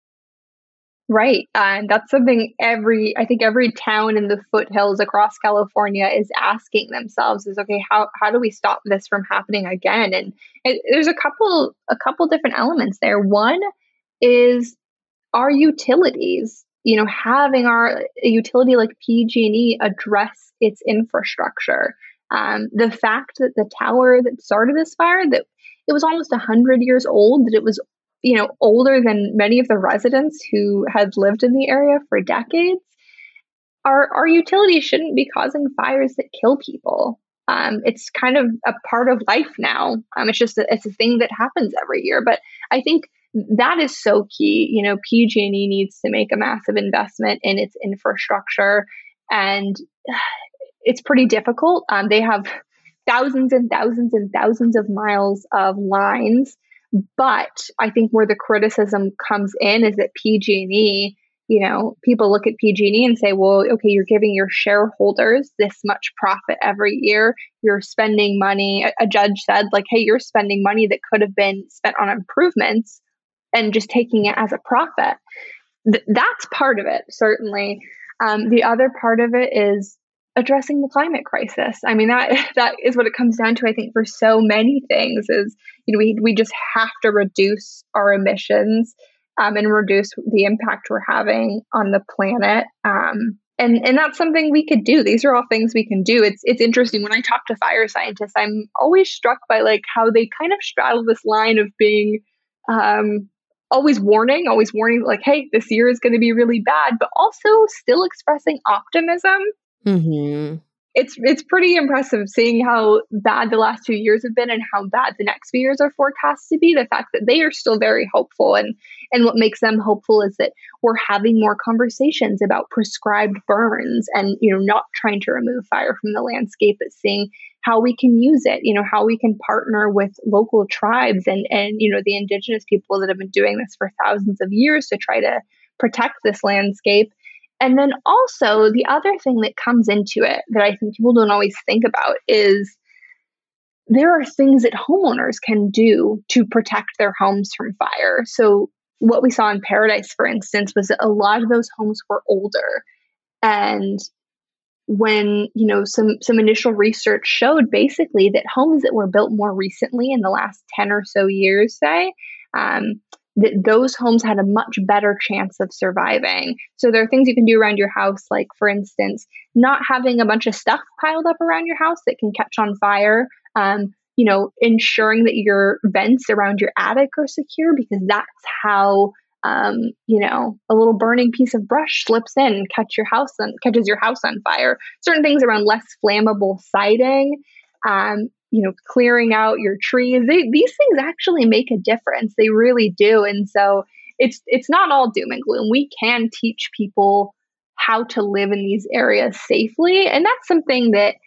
Speaker 5: Right. And that's something every, I think every town in the foothills across California is asking themselves is, okay, how, how do we stop this from happening again? And it, there's a couple, a couple different elements there. One is our utilities, you know, having our a utility like P G and E address its infrastructure. Um, the fact that the tower that started this fire, that it was almost one hundred years old, that it was you know, older than many of the residents who had lived in the area for decades, our, our utilities shouldn't be causing fires that kill people. Um, it's kind of a part of life now. Um, it's just, a, it's a thing that happens every year. But I think that is so key. You know, P G and E needs to make a massive investment in its infrastructure. And it's pretty difficult. Um, they have thousands and thousands and thousands of miles of lines. But I think where the criticism comes in is that P G and E, you know, people look at P G and E and say, well, okay, you're giving your shareholders this much profit every year. You're spending money. A, a judge said, like, hey, you're spending money that could have been spent on improvements and just taking it as a profit. Th- that's part of it, certainly. Um, the other part of it is addressing the climate crisis. I mean, that that is what it comes down to, I think, for so many things is, you know, we we just have to reduce our emissions um, and reduce the impact we're having on the planet. Um, and and that's something we could do. These are all things we can do. It's it's interesting when I talk to fire scientists, I'm always struck by like how they kind of straddle this line of being um, always warning, always warning, like, hey, this year is going to be really bad, but also still expressing optimism.
Speaker 4: Mm-hmm.
Speaker 5: It's it's pretty impressive seeing how bad the last two years have been and how bad the next few years are forecast to be. The fact that they are still very hopeful, and and what makes them hopeful is that we're having more conversations about prescribed burns and, you know, not trying to remove fire from the landscape, but seeing how we can use it, you know, how we can partner with local tribes and and you know the indigenous people that have been doing this for thousands of years to try to protect this landscape. And then also the other thing that comes into it that I think people don't always think about is there are things that homeowners can do to protect their homes from fire. So what we saw in Paradise, for instance, was that a lot of those homes were older. And when, you know, some, some initial research showed basically that homes that were built more recently in the last ten or so years, say, um, that those homes had a much better chance of surviving. So there are things you can do around your house, like, for instance, not having a bunch of stuff piled up around your house that can catch on fire. Um, you know, ensuring that your vents around your attic are secure, because that's how, um, you know, a little burning piece of brush slips in and catch your house on, catches your house on fire. Certain things around less flammable siding. Um, you know, clearing out your trees. They, these things actually make a difference. They really do. And so it's it's not all doom and gloom. We can teach people how to live in these areas safely. And that's something that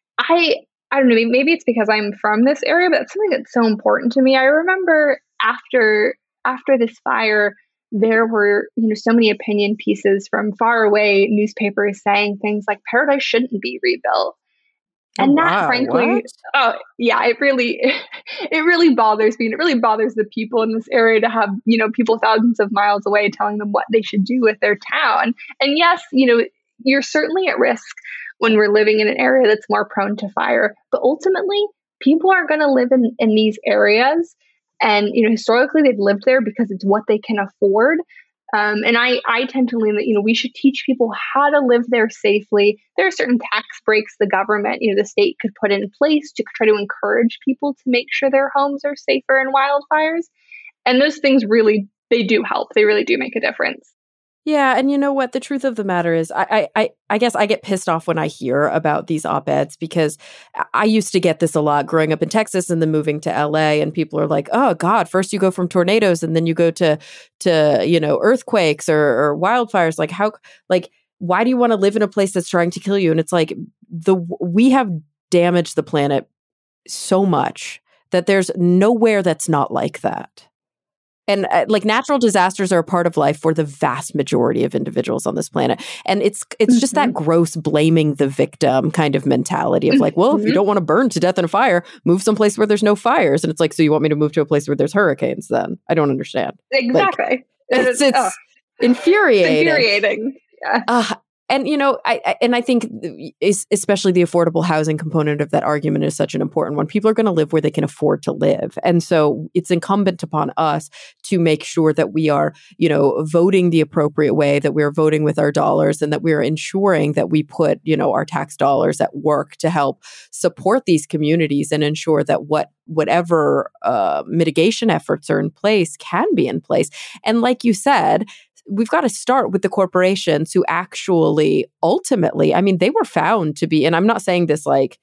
Speaker 5: I, I don't know, maybe it's because I'm from this area, but it's something that's so important to me. I remember after after this fire, there were, you know, so many opinion pieces from far away newspapers saying things like Paradise shouldn't be rebuilt. And
Speaker 4: oh,
Speaker 5: that,
Speaker 4: wow,
Speaker 5: frankly,
Speaker 4: what?
Speaker 5: oh yeah, it really, it really bothers me. And it really bothers the people in this area to have, you know, people thousands of miles away telling them what they should do with their town. And yes, you know, you're certainly at risk when we're living in an area that's more prone to fire. But ultimately, people are going to live in, in these areas. And, you know, historically, they've lived there because it's what they can afford. Um, and I, I tend to lean that, you know, we should teach people how to live there safely. There are certain tax breaks the government, you know, the state could put in place to try to encourage people to make sure their homes are safer in wildfires. And those things really, they do help. They really do make a difference.
Speaker 4: Yeah, and you know what? The truth of the matter is, I, I, I guess I get pissed off when I hear about these op-eds, because I used to get this a lot growing up in Texas and then moving to L A, and people are like, "Oh God, first you go from tornadoes and then you go to to you know earthquakes or, or wildfires. Like how? Like why do you want to live in a place that's trying to kill you?" And it's like the we have damaged the planet so much that there's nowhere that's not like that. And uh, like natural disasters are a part of life for the vast majority of individuals on this planet. And it's it's mm-hmm. just that gross blaming the victim kind of mentality of like, well, mm-hmm. if you don't want to burn to death in a fire, move someplace where there's no fires. And it's like, so you want me to move to a place where there's hurricanes then? I don't understand.
Speaker 5: Exactly.
Speaker 4: Like, it's it's oh. infuriating.
Speaker 5: Infuriating. Yeah.
Speaker 4: Uh, And, you know, I, I and I think especially the affordable housing component of that argument is such an important one. People are going to live where they can afford to live. And so it's incumbent upon us to make sure that we are, you know, voting the appropriate way, that we are voting with our dollars, and that we are ensuring that we put, you know, our tax dollars at work to help support these communities and ensure that what whatever uh, mitigation efforts are in place can be in place. And like you said, we've got to start with the corporations who actually ultimately, I mean, they were found to be, and I'm not saying this like,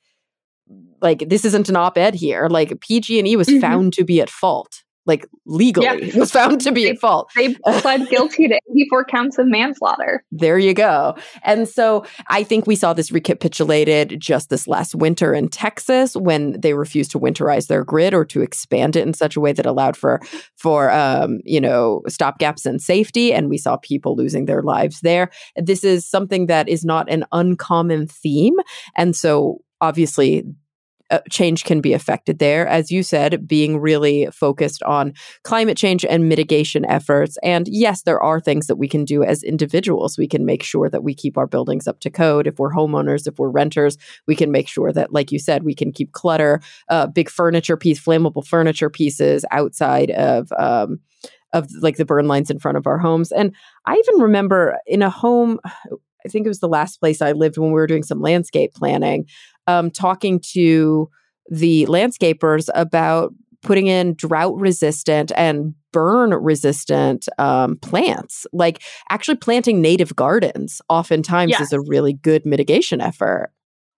Speaker 4: like this isn't an op-ed here, like P G and E was mm-hmm. found to be at fault. Like legally yep. was found to be
Speaker 5: they,
Speaker 4: at fault.
Speaker 5: They pled guilty to eighty-four counts of manslaughter.
Speaker 4: There you go. And so I think we saw this recapitulated just this last winter in Texas when they refused to winterize their grid or to expand it in such a way that allowed for, for um, you know, stopgaps and safety. And we saw people losing their lives there. This is something that is not an uncommon theme. And so obviously, Uh, change can be affected there, as you said, being really focused on climate change and mitigation efforts. And yes, there are things that we can do as individuals. We can make sure that we keep our buildings up to code. If we're homeowners, if we're renters, we can make sure that, like you said, we can keep clutter, uh, big furniture piece, flammable furniture pieces outside of um, of like the burn lines in front of our homes. And I even remember in a home, I think it was the last place I lived when we were doing some landscape planning, Um, talking to the landscapers about putting in drought-resistant and burn-resistant um, plants. Like actually planting native gardens oftentimes yes. is a really good mitigation effort.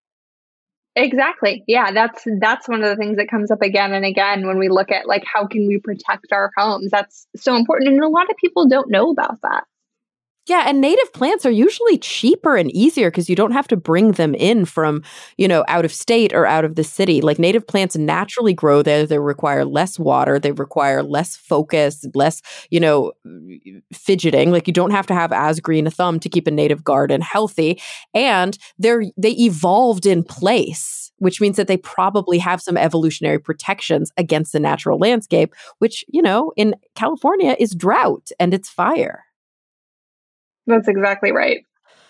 Speaker 5: Exactly. Yeah, that's that's one of the things that comes up again and again when we look at like how can we protect our homes. That's so important, and a lot of people don't know about that.
Speaker 4: Yeah, and native plants are usually cheaper and easier because you don't have to bring them in from, you know, out of state or out of the city. Like native plants naturally grow there. They require less water. They require less focus, less, you know, fidgeting. Like you don't have to have as green a thumb to keep a native garden healthy. And they're they evolved in place, which means that they probably have some evolutionary protections against the natural landscape, which, you know, in California is drought and it's fire.
Speaker 5: That's exactly right.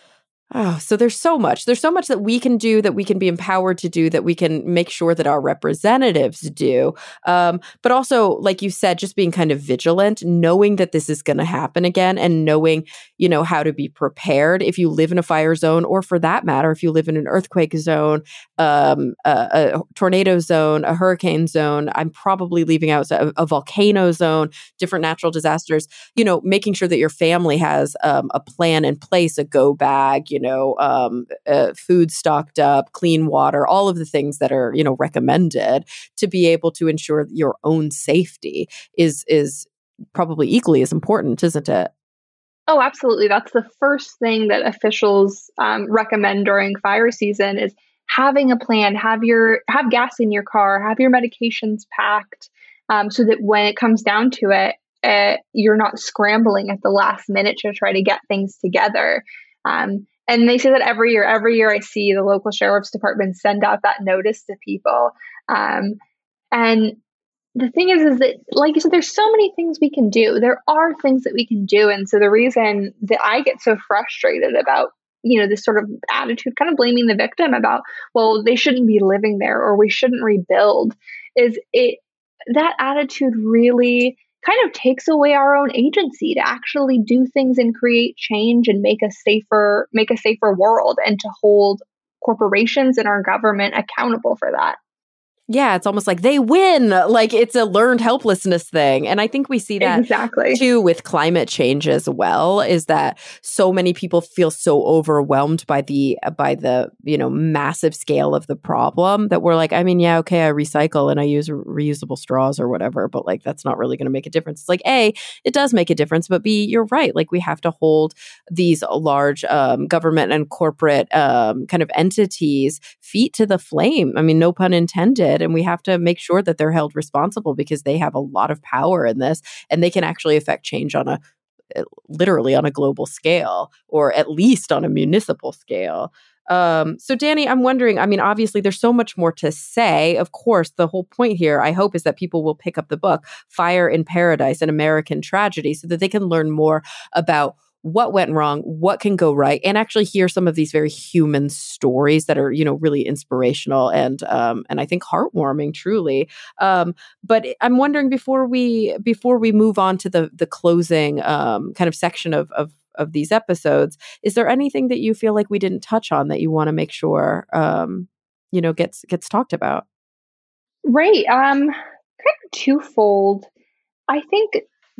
Speaker 4: Oh, so there's so much. There's so much that we can do, that we can be empowered to do, that we can make sure that our representatives do. Um, but also, like you said, just being kind of vigilant, knowing that this is going to happen again and knowing, you know, how to be prepared if you live in a fire zone, or for that matter, if you live in an earthquake zone, um, a, a tornado zone, a hurricane zone. I'm probably leaving out a, a volcano zone, different natural disasters, you know, making sure that your family has um, a plan in place, a go bag, you know, um, uh, food stocked up, clean water, all of the things that are, you know, recommended to be able to ensure that your own safety is is probably equally as important, isn't it?
Speaker 5: Oh, absolutely. That's the first thing that officials um, recommend during fire season is having a plan, have your have gas in your car, have your medications packed, um, so that when it comes down to it, uh, you're not scrambling at the last minute to try to get things together. Um, And they say that every year, every year I see the local sheriff's department send out that notice to people. Um, and the thing is, is that, like you said, there's so many things we can do. There are things that we can do. And so the reason that I get so frustrated about, you know, this sort of attitude, kind of blaming the victim about, well, they shouldn't be living there or we shouldn't rebuild, is it that attitude really kind of takes away our own agency to actually do things and create change and make a safer, make a safer world, and to hold corporations and our government accountable for that.
Speaker 4: Yeah, it's almost like they win. Like it's a learned helplessness thing. And I think we see that
Speaker 5: exactly
Speaker 4: too with climate change as well, is that so many people feel so overwhelmed by the, by the, you know, massive scale of the problem that we're like, I mean, yeah, okay, I recycle and I use reusable straws or whatever, but like, that's not really going to make a difference. It's like, A, it does make a difference, but B, you're right. Like we have to hold these large um, government and corporate um, kind of entities feet to the flame. I mean, no pun intended. did. And we have to make sure that they're held responsible because they have a lot of power in this and they can actually affect change on a literally on a global scale, or at least on a municipal scale. Um, so Danny, I'm wondering, I mean, obviously there's so much more to say. Of course, the whole point here, I hope, is that people will pick up the book, Fire in Paradise, An American Tragedy, so that they can learn more about what went wrong, what can go right, and actually hear some of these very human stories that are, you know, really inspirational and um, and I think heartwarming, truly. Um, but I'm wondering before we before we move on to the the closing um, kind of section of of of these episodes, is there anything that you feel like we didn't touch on that you want to make sure um, you know gets gets talked about?
Speaker 5: Right. Um, kind of twofold. I think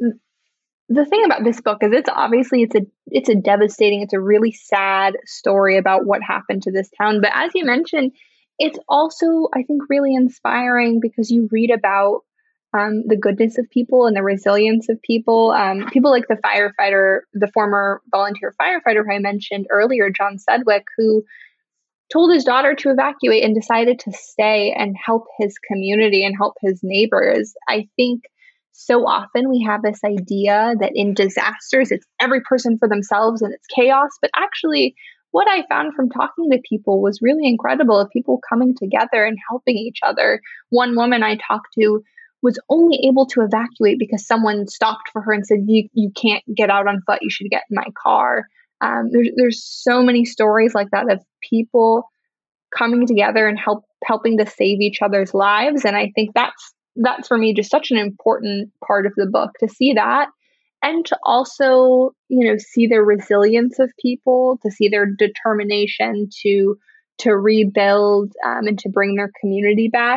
Speaker 5: the thing about this book is it's obviously it's a it's a devastating, it's a really sad story about what happened to this town. But as you mentioned, it's also, I think, really inspiring because you read about um, the goodness of people and the resilience of people. Um, people like the firefighter, the former volunteer firefighter who I mentioned earlier, John Sedgwick, who told his daughter to evacuate and decided to stay and help his community and help his neighbors. I think so often we have this idea that in disasters, it's every person for themselves and it's chaos. But actually, what I found from talking to people was really incredible, of people coming together and helping each other. One woman I talked to was only able to evacuate because someone stopped for her and said, you, you can't get out on foot, you should get in my car. Um, there's, there's so many stories like that of people coming together and help helping to save each other's lives. And I think that's that's for me just such an important part of the book, to see that, and to also, you know, see the resilience of people, to see their determination to to rebuild um, and to bring their community back.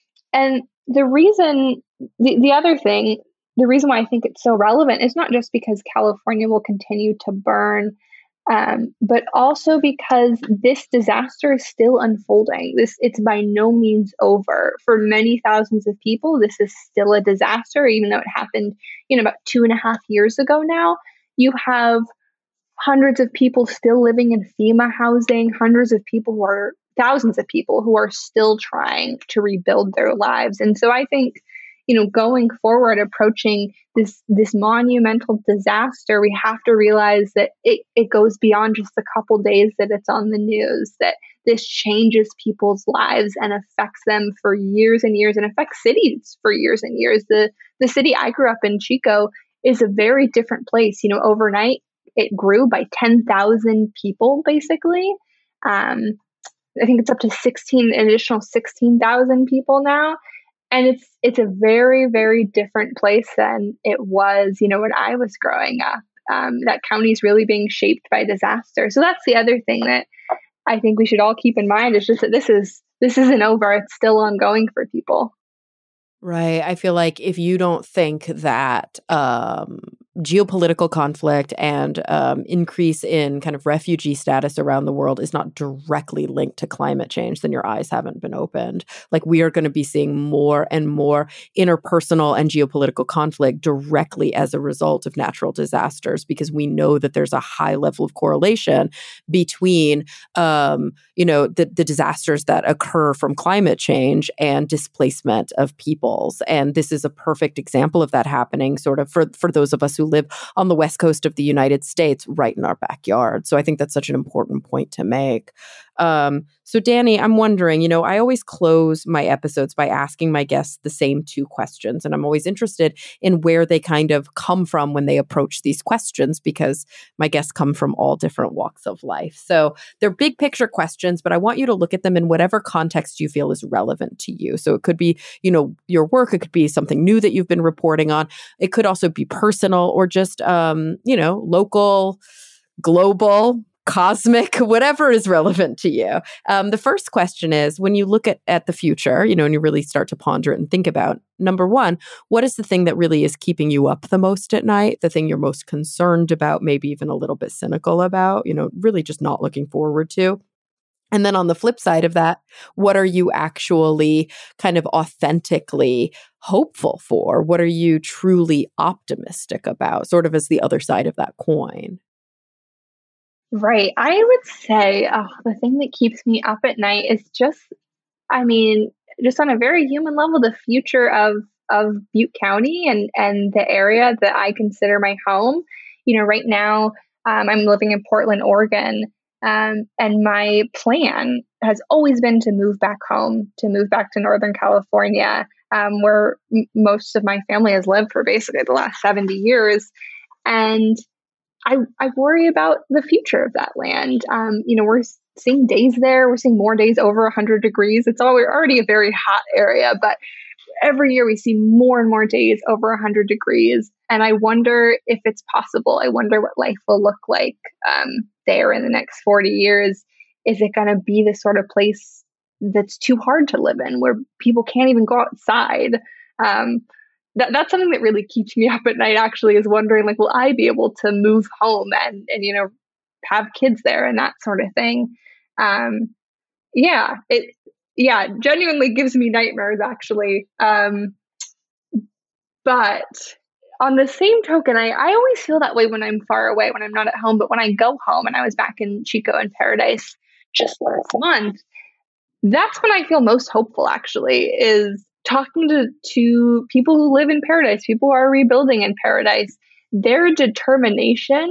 Speaker 5: And the reason, the, the other thing, the reason why I think it's so relevant is not just because California will continue to burn, Um, but also because this disaster is still unfolding. This it's by no means over. For many thousands of people, this is still a disaster, even though it happened, you know, about two and a half years ago now. You have hundreds of people still living in FEMA housing, hundreds of people who are, thousands of people who are still trying to rebuild their lives. And so I think, you know, going forward, approaching this this monumental disaster, we have to realize that it, it goes beyond just the couple days that it's on the news, that this changes people's lives and affects them for years and years, and affects cities for years and years. The the city I grew up in, Chico, is a very different place. You know, overnight, it grew by ten thousand people, basically. Um, I think it's up to sixteen, an additional sixteen thousand people now. And it's it's a very, very different place than it was, you know, when I was growing up. Um, that county is really being shaped by disaster. So that's the other thing that I think we should all keep in mind, is just that this is this isn't over. It's still ongoing for people.
Speaker 4: Right. I feel like if you don't think that um, geopolitical conflict and um, increase in kind of refugee status around the world is not directly linked to climate change, then your eyes haven't been opened. Like, we are going to be seeing more and more interpersonal and geopolitical conflict directly as a result of natural disasters, because we know that there's a high level of correlation between, um, you know, the, the disasters that occur from climate change and displacement of people. And this is a perfect example of that happening, sort of, for, for those of us who live on the west coast of the United States, right in our backyard. So I think that's such an important point to make. Um, so Danny, I'm wondering, you know, I always close my episodes by asking my guests the same two questions. And I'm always interested in where they kind of come from when they approach these questions, because my guests come from all different walks of life. So they're big picture questions, but I want you to look at them in whatever context you feel is relevant to you. So it could be, you know, your work, it could be something new that you've been reporting on. It could also be personal, or just, um, you know, local, global, cosmic, whatever is relevant to you. Um, the first question is, when you look at, at the future, you know, and you really start to ponder it and think about, number one, what is the thing that really is keeping you up the most at night? The thing you're most concerned about, maybe even a little bit cynical about, you know, really just not looking forward to? And then on the flip side of that, what are you actually kind of authentically hopeful for? What are you truly optimistic about, sort of as the other side of that coin?
Speaker 5: Right. I would say oh, the thing that keeps me up at night is just, I mean, just on a very human level, the future of of Butte County and and the area that I consider my home. You know, right now um, I'm living in Portland, Oregon, um, and my plan has always been to move back home, to move back to Northern California, um, where m- most of my family has lived for basically the last seventy years. And I, I worry about the future of that land. Um, you know, we're seeing days there. We're seeing more days over one hundred degrees. It's all, we're already a very hot area, but every year we see more and more days over one hundred degrees. And I wonder if it's possible. I wonder what life will look like um, there in the next forty years. Is it going to be the sort of place that's too hard to live in, where people can't even go outside? Um, that, that's something that really keeps me up at night, actually, is wondering, like, will I be able to move home and, and you know, have kids there and that sort of thing? Um, yeah, it yeah, genuinely gives me nightmares, actually. Um, but on the same token, I, I always feel that way when I'm far away, when I'm not at home. But when I go home, and I was back in Chico and Paradise just last month, that's when I feel most hopeful, actually, is talking to, to people who live in Paradise, people who are rebuilding in Paradise. Their determination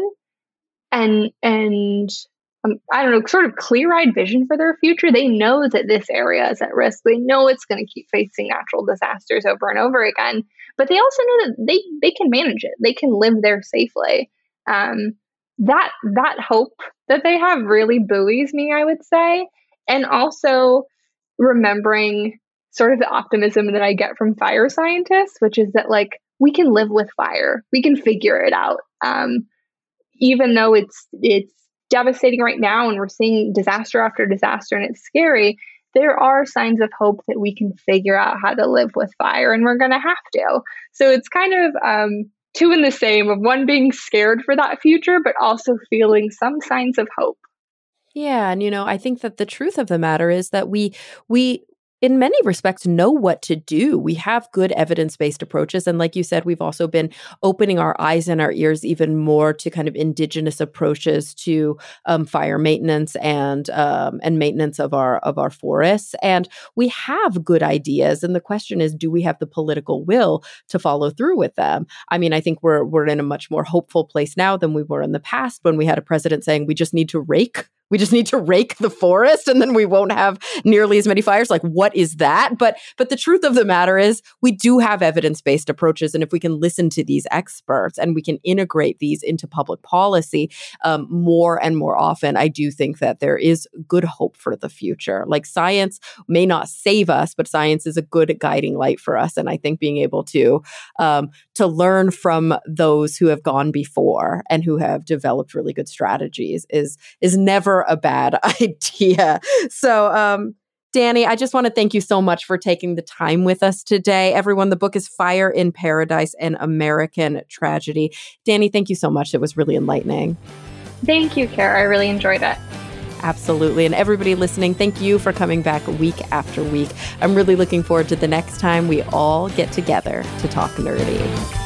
Speaker 5: and, and um, I don't know, sort of clear-eyed vision for their future. They know that this area is at risk. They know it's going to keep facing natural disasters over and over again. But they also know that they, they can manage it. They can live there safely. Um, that that hope that they have really buoys me, I would say. And also remembering sort of the optimism that I get from fire scientists, which is that, like, we can live with fire. We can figure it out. Um, even though it's it's devastating right now and we're seeing disaster after disaster and it's scary, there are signs of hope that we can figure out how to live with fire, and we're going to have to. So it's kind of um, two in the same, of one being scared for that future, but also feeling some signs of hope.
Speaker 4: Yeah. And, you know, I think that the truth of the matter is that we, we, in many respects, know what to do. We have good evidence-based approaches. And like you said, we've also been opening our eyes and our ears even more to kind of indigenous approaches to um, fire maintenance and um, and maintenance of our of our forests. And we have good ideas. And the question is, do we have the political will to follow through with them? I mean, I think we're we're in a much more hopeful place now than we were in the past, when we had a president saying we just need to rake We just need to rake the forest and then we won't have nearly as many fires. Like, what is that? But but the truth of the matter is we do have evidence-based approaches. And if we can listen to these experts and we can integrate these into public policy um, more and more often, I do think that there is good hope for the future. Like, science may not save us, but science is a good guiding light for us. And I think being able to um, to learn from those who have gone before and who have developed really good strategies is is never a bad idea. So, um, Danny, I just want to thank you so much for taking the time with us today. Everyone, the book is Fire in Paradise, an American Tragedy. Danny, thank you so much. It was really enlightening.
Speaker 5: Thank you, Kara. I really enjoyed it.
Speaker 4: Absolutely. And everybody listening, thank you for coming back week after week. I'm really looking forward to the next time we all get together to talk nerdy.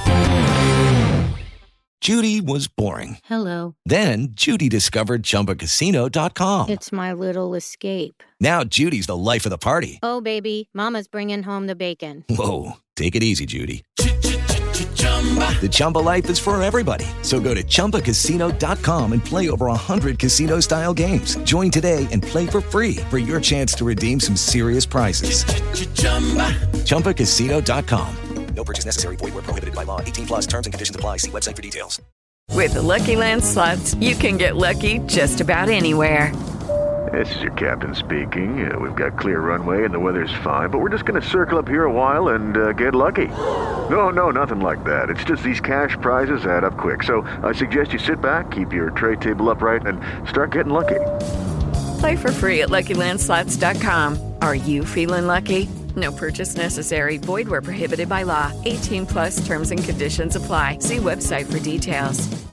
Speaker 6: Judy was boring.
Speaker 7: Hello.
Speaker 6: Then Judy discovered Chumba Casino dot com.
Speaker 7: It's my little escape.
Speaker 6: Now Judy's the life of the party.
Speaker 7: Oh, baby, mama's bringing home the bacon.
Speaker 6: Whoa, take it easy, Judy. The Chumba life is for everybody. So go to Chumba Casino dot com and play over one hundred casino-style games. Join today and play for free for your chance to redeem some serious prizes. Chumba Casino dot com. No purchase necessary. Void where prohibited by law. eighteen plus terms and conditions apply. See website for details.
Speaker 8: With the Lucky Land Slots, you can get lucky just about anywhere.
Speaker 3: This is your captain speaking. Uh, we've got clear runway and the weather's fine, but we're just going to circle up here a while and uh, get lucky. No, no, nothing like that. It's just these cash prizes add up quick. So I suggest you sit back, keep your tray table upright, and start getting lucky.
Speaker 8: Play for free at Lucky Land Slots dot com. Are you feeling lucky? No purchase necessary. Void where prohibited by law. eighteen plus terms and conditions apply. See website for details.